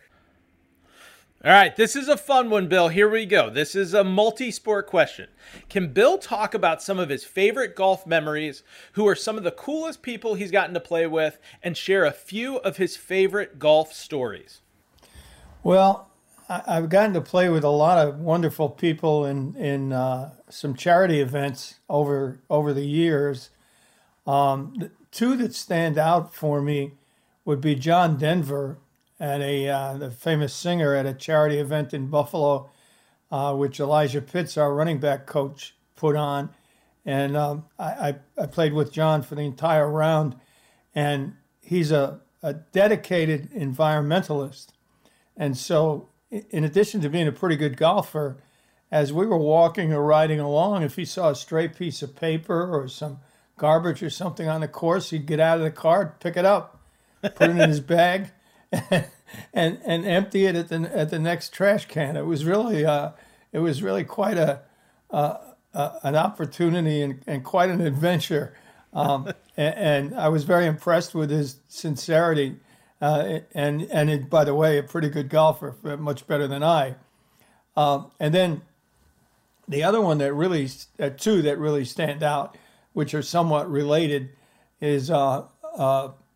All right, this is a fun one, Bill. Here we go. This is a multi-sport question. Can Bill talk about some of his favorite golf memories, who are some of the coolest people he's gotten to play with, and share a few of his favorite golf stories? Well, I, I've gotten to play with a lot of wonderful people in in uh, some charity events over over the years. Um, the two that stand out for me would be John Denver, at a uh, the famous singer, at a charity event in Buffalo, uh, which Elijah Pitts, our running back coach, put on. And um, I, I, I played with John for the entire round. And he's a, a dedicated environmentalist. And so in addition to being a pretty good golfer, as we were walking or riding along, if he saw a stray piece of paper or some garbage or something on the course, he'd get out of the car, pick it up, put it in his bag, and and empty it at the at the next trash can. It was really uh, it was really quite a uh, uh, an opportunity and, and quite an adventure. Um, and, and I was very impressed with his sincerity. Uh, and and it, by the way, a pretty good golfer, much better than I. Uh, and then the other one that really, uh, two that really stand out, which are somewhat related, is uh, uh,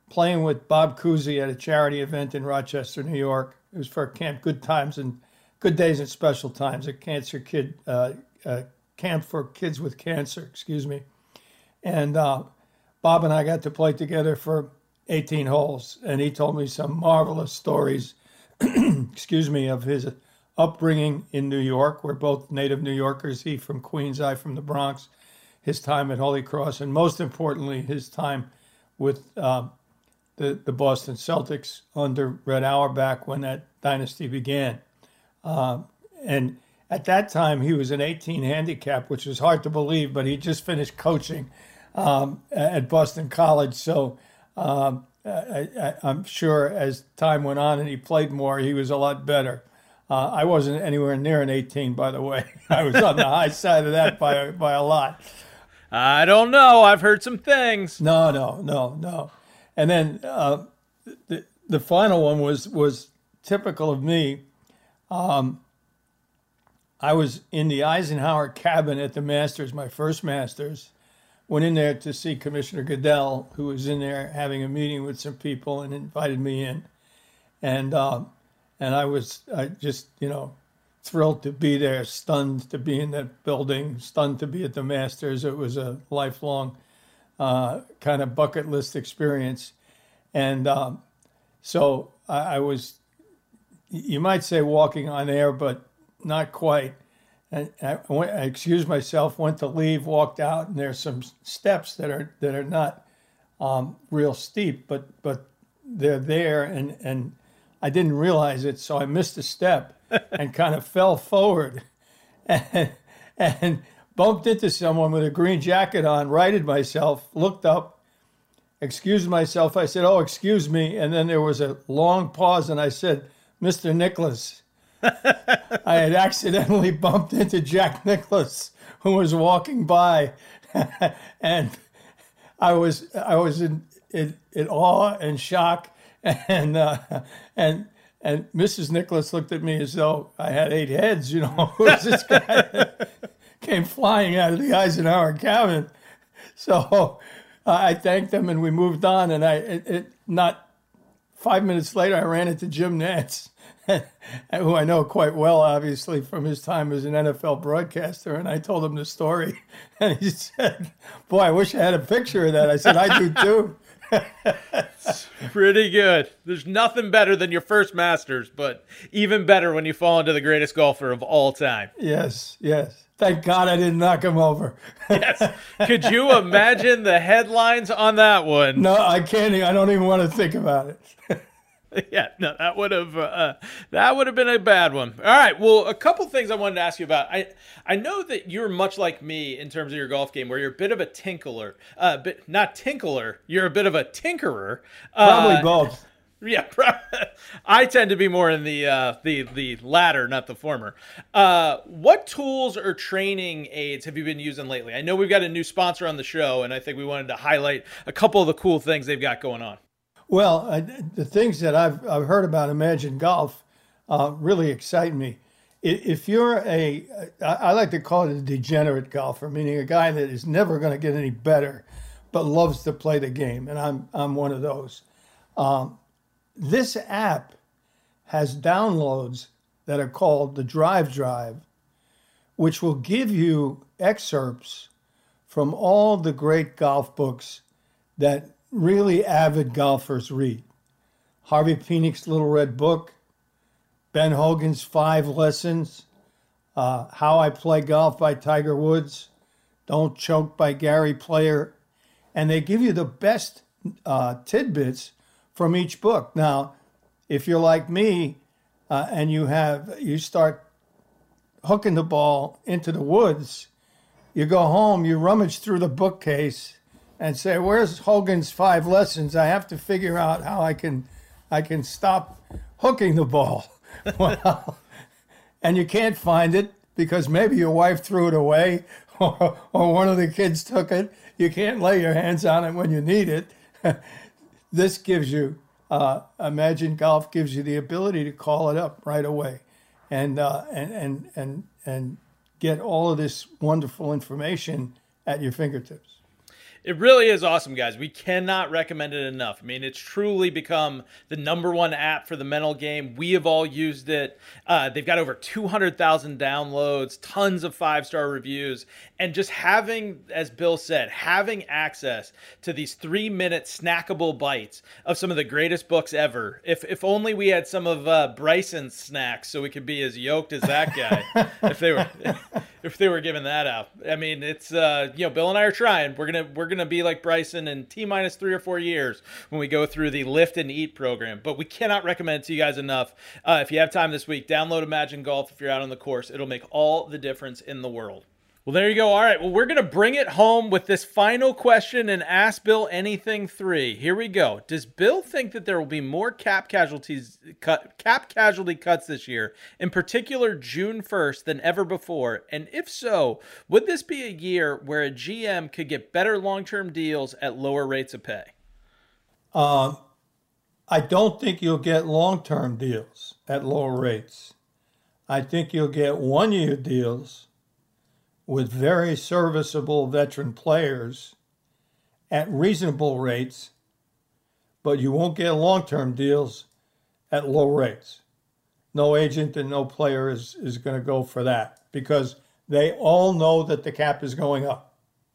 playing with Bob Cousy at a charity event in Rochester, New York. It was for Camp Good Times and Good Days and Special Times, a cancer kid uh, uh, camp for kids with cancer. Excuse me. And uh, Bob and I got to play together for eighteen holes, and he told me some marvelous stories. excuse me, of his upbringing in New York. We're both native New Yorkers. He from Queens, I from the Bronx. His time at Holy Cross, and most importantly, his time with uh, the, the Boston Celtics under Red Auerbach when that dynasty began. Uh, and at that time, he was an eighteen handicap, which was hard to believe, but he just finished coaching um, at Boston College. So um, I, I, I'm sure as time went on and he played more, he was a lot better. Uh, I wasn't anywhere near an eighteen, by the way. I was on the high side of that by, by a lot. I don't know. I've heard some things. No, no, no, no. And then uh, the the final one was was typical of me. Um, I was in the Eisenhower cabin at the Masters, my first Masters. Went in there to see Commissioner Goodell, who was in there having a meeting with some people, and invited me in. And um, and I was I just you know. thrilled to be there, stunned to be in that building, stunned to be at the Masters. It was a lifelong uh, kind of bucket list experience. And um, so I, I was, you might say walking on air, but not quite. And I, went, I excused myself, went to leave, walked out, and there's some steps that are that are not um, real steep, but but they're there, and, and I didn't realize it, so I missed a step. And kind of fell forward and, and bumped into someone with a green jacket on, righted myself, looked up, excused myself. I said, oh, excuse me. And then there was a long pause, and I said, Mister Nicklaus. I had accidentally bumped into Jack Nicklaus, who was walking by. And I was I was in, in, in awe and shock. And uh, and And Missus Nicklaus looked at me as though I had eight heads, you know. Who was this guy that came flying out of the Eisenhower cabin? So uh, I thanked them, and we moved on. And I, it, it, not five minutes later, I ran into Jim Nantz, who I know quite well, obviously, from his time as an N F L broadcaster. And I told him the story. And he said, boy, I wish I had a picture of that. I said, I do too. Pretty good. There's nothing better than your first Masters, but even better when you fall into the greatest golfer of all time. Yes, yes. Thank God I didn't knock him over. Yes. Could you imagine the headlines on that one? No, I can't. I don't even want to think about it. Yeah, no, that would have uh, that would have been a bad one. All right, well, a couple things I wanted to ask you about. I I know that you're much like me in terms of your golf game, where you're a bit of a tinkler, uh, but not tinkler. You're a bit of a tinkerer. Probably uh, both. Yeah, I tend to be more in the uh, the the latter, not the former. Uh, what tools or training aids have you been using lately? I know we've got a new sponsor on the show, and I think we wanted to highlight a couple of the cool things they've got going on. Well, I, the things that I've I've heard about Imagine Golf uh, really excite me. If you're a, I like to call it a degenerate golfer, meaning a guy that is never going to get any better, but loves to play the game, and I'm I'm one of those. Um, this app has downloads that are called the Drive Drive, which will give you excerpts from all the great golf books that really avid golfers read. Harvey Penick's Little Red Book, Ben Hogan's Five Lessons, uh, How I Play Golf by Tiger Woods, Don't Choke by Gary Player, and they give you the best uh, tidbits from each book. Now, if you're like me uh, and you have you start hooking the ball into the woods, you go home, you rummage through the bookcase and say, where's Hogan's Five Lessons? I have to figure out how I can I can stop hooking the ball. Well, and you can't find it because maybe your wife threw it away or, or one of the kids took it. You can't lay your hands on it when you need it. This gives you, uh, Imagine Golf gives you the ability to call it up right away and, uh, and, and, and, and get all of this wonderful information at your fingertips. It really is awesome, guys. We cannot recommend it enough. I mean, it's truly become the number one app for the mental game. We have all used it. Uh, they've got over two hundred thousand downloads, tons of five-star reviews, and just having, as Bill said, having access to these three-minute snackable bites of some of the greatest books ever. If if only we had some of uh, Bryson's snacks so we could be as yoked as that guy. if they were if they were giving that out. I mean, it's uh, you know, Bill and I are trying. We're gonna we're gonna be like Bryson in T minus three or four years when we go through the Lift and Eat program. But we cannot recommend it to you guys enough. Uh, if you have time this week, download Imagine Golf if you're out on the course. It'll make all the difference in the world. Well, there you go. All right. Well, we're going to bring it home with this final question and Ask Bill Anything three. Here we go. Does Bill think that there will be more cap casualties, cut, cap casualty cuts this year, in particular June first, than ever before? And if so, would this be a year where a G M could get better long-term deals at lower rates of pay? Um, I don't think you'll get long-term deals at lower rates. I think you'll get one-year deals with very serviceable veteran players at reasonable rates, but you won't get long-term deals at low rates. No agent and no player is, is going to go for that because they all know that the cap is going up.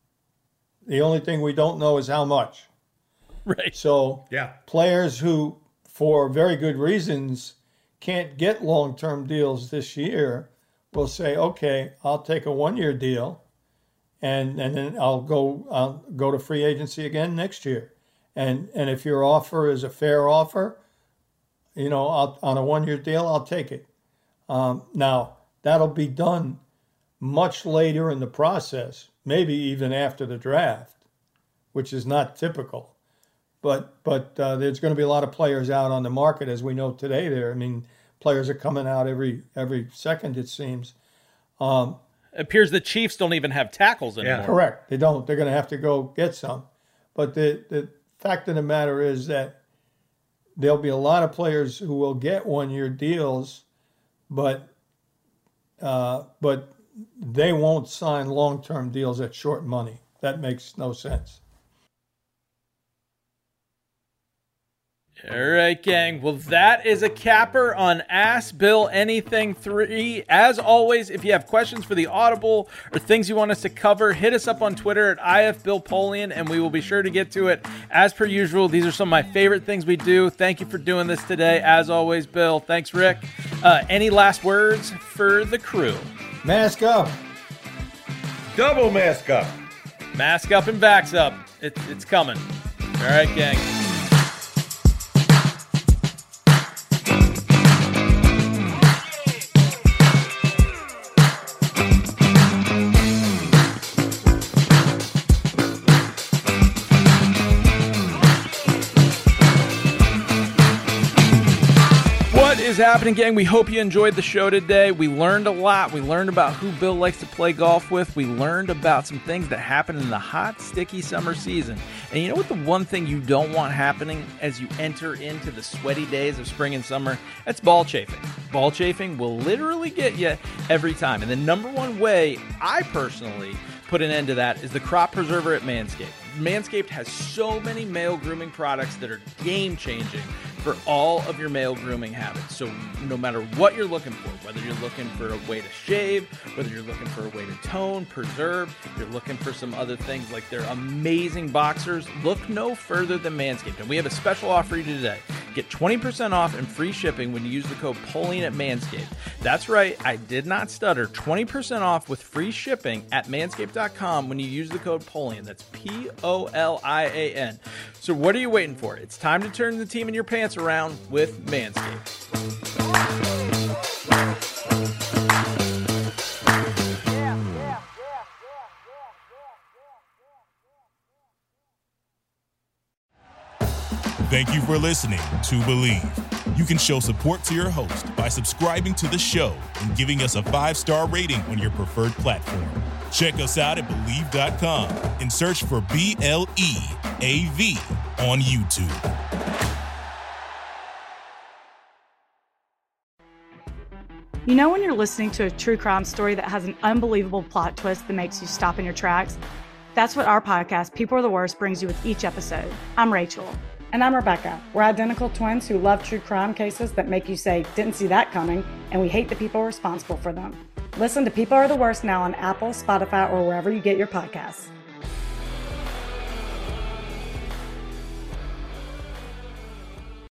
The only thing we don't know is how much. Right. So yeah, players who, for very good reasons, can't get long-term deals this year will say, okay, I'll take a one-year deal, and and then I'll go I'll go to free agency again next year. And and if your offer is a fair offer, you know, I'll, on a one-year deal, I'll take it. Um, now, that'll be done much later in the process, maybe even after the draft, which is not typical. But but uh, there's going to be a lot of players out on the market, as we know today. There, I mean, players are coming out every every second, it seems. Um, it appears the Chiefs don't even have tackles anymore. Yeah. Correct. They don't. They're going to have to go get some. But the, the fact of the matter is that there'll be a lot of players who will get one-year deals, but uh, but they won't sign long-term deals at short money. That makes no sense. All right, gang. Well, that is a capper on Ask Bill Anything three. As always, if you have questions for the Audible or things you want us to cover, hit us up on Twitter at I F Bill Polian, and we will be sure to get to it. As per usual, these are some of my favorite things we do. Thank you for doing this today. As always, Bill. Thanks, Rick. Uh, any last words for the crew? Mask up. Double mask up. Mask up and backs up. It's, it's coming. All right, gang. Is happening, gang? We hope you enjoyed the show today. We learned a lot. We learned about who Bill likes to play golf with. We learned about some things that happen in the hot, sticky summer season. And you know what the one thing you don't want happening as you enter into the sweaty days of spring and summer? That's ball chafing. Ball chafing will literally get you every time. And the number one way I personally put an end to that is the Crop Preserver at Manscaped. Manscaped has so many male grooming products that are game-changing for all of your male grooming habits. So no matter what you're looking for, whether you're looking for a way to shave, whether you're looking for a way to tone, preserve, you're looking for some other things like their amazing boxers, look no further than Manscaped. And we have a special offer for you today. Get twenty percent off and free shipping when you use the code Polian at Manscaped. That's right, I did not stutter. twenty percent off with free shipping at manscaped dot com when you use the code Polian. That's P O L I A N. So what are you waiting for? It's time to turn the team in your pants around with Manscaped. Thank you for listening to Believe. You can show support to your host by subscribing to the show and giving us a five-star rating on your preferred platform. Check us out at Believe dot com and search for B L E A V on YouTube. You know when you're listening to a true crime story that has an unbelievable plot twist that makes you stop in your tracks? That's what our podcast, People Are the Worst, brings you with each episode. I'm Rachel. And I'm Rebecca. We're identical twins who love true crime cases that make you say, didn't see that coming, and we hate the people responsible for them. Listen to People Are the Worst now on Apple, Spotify, or wherever you get your podcasts.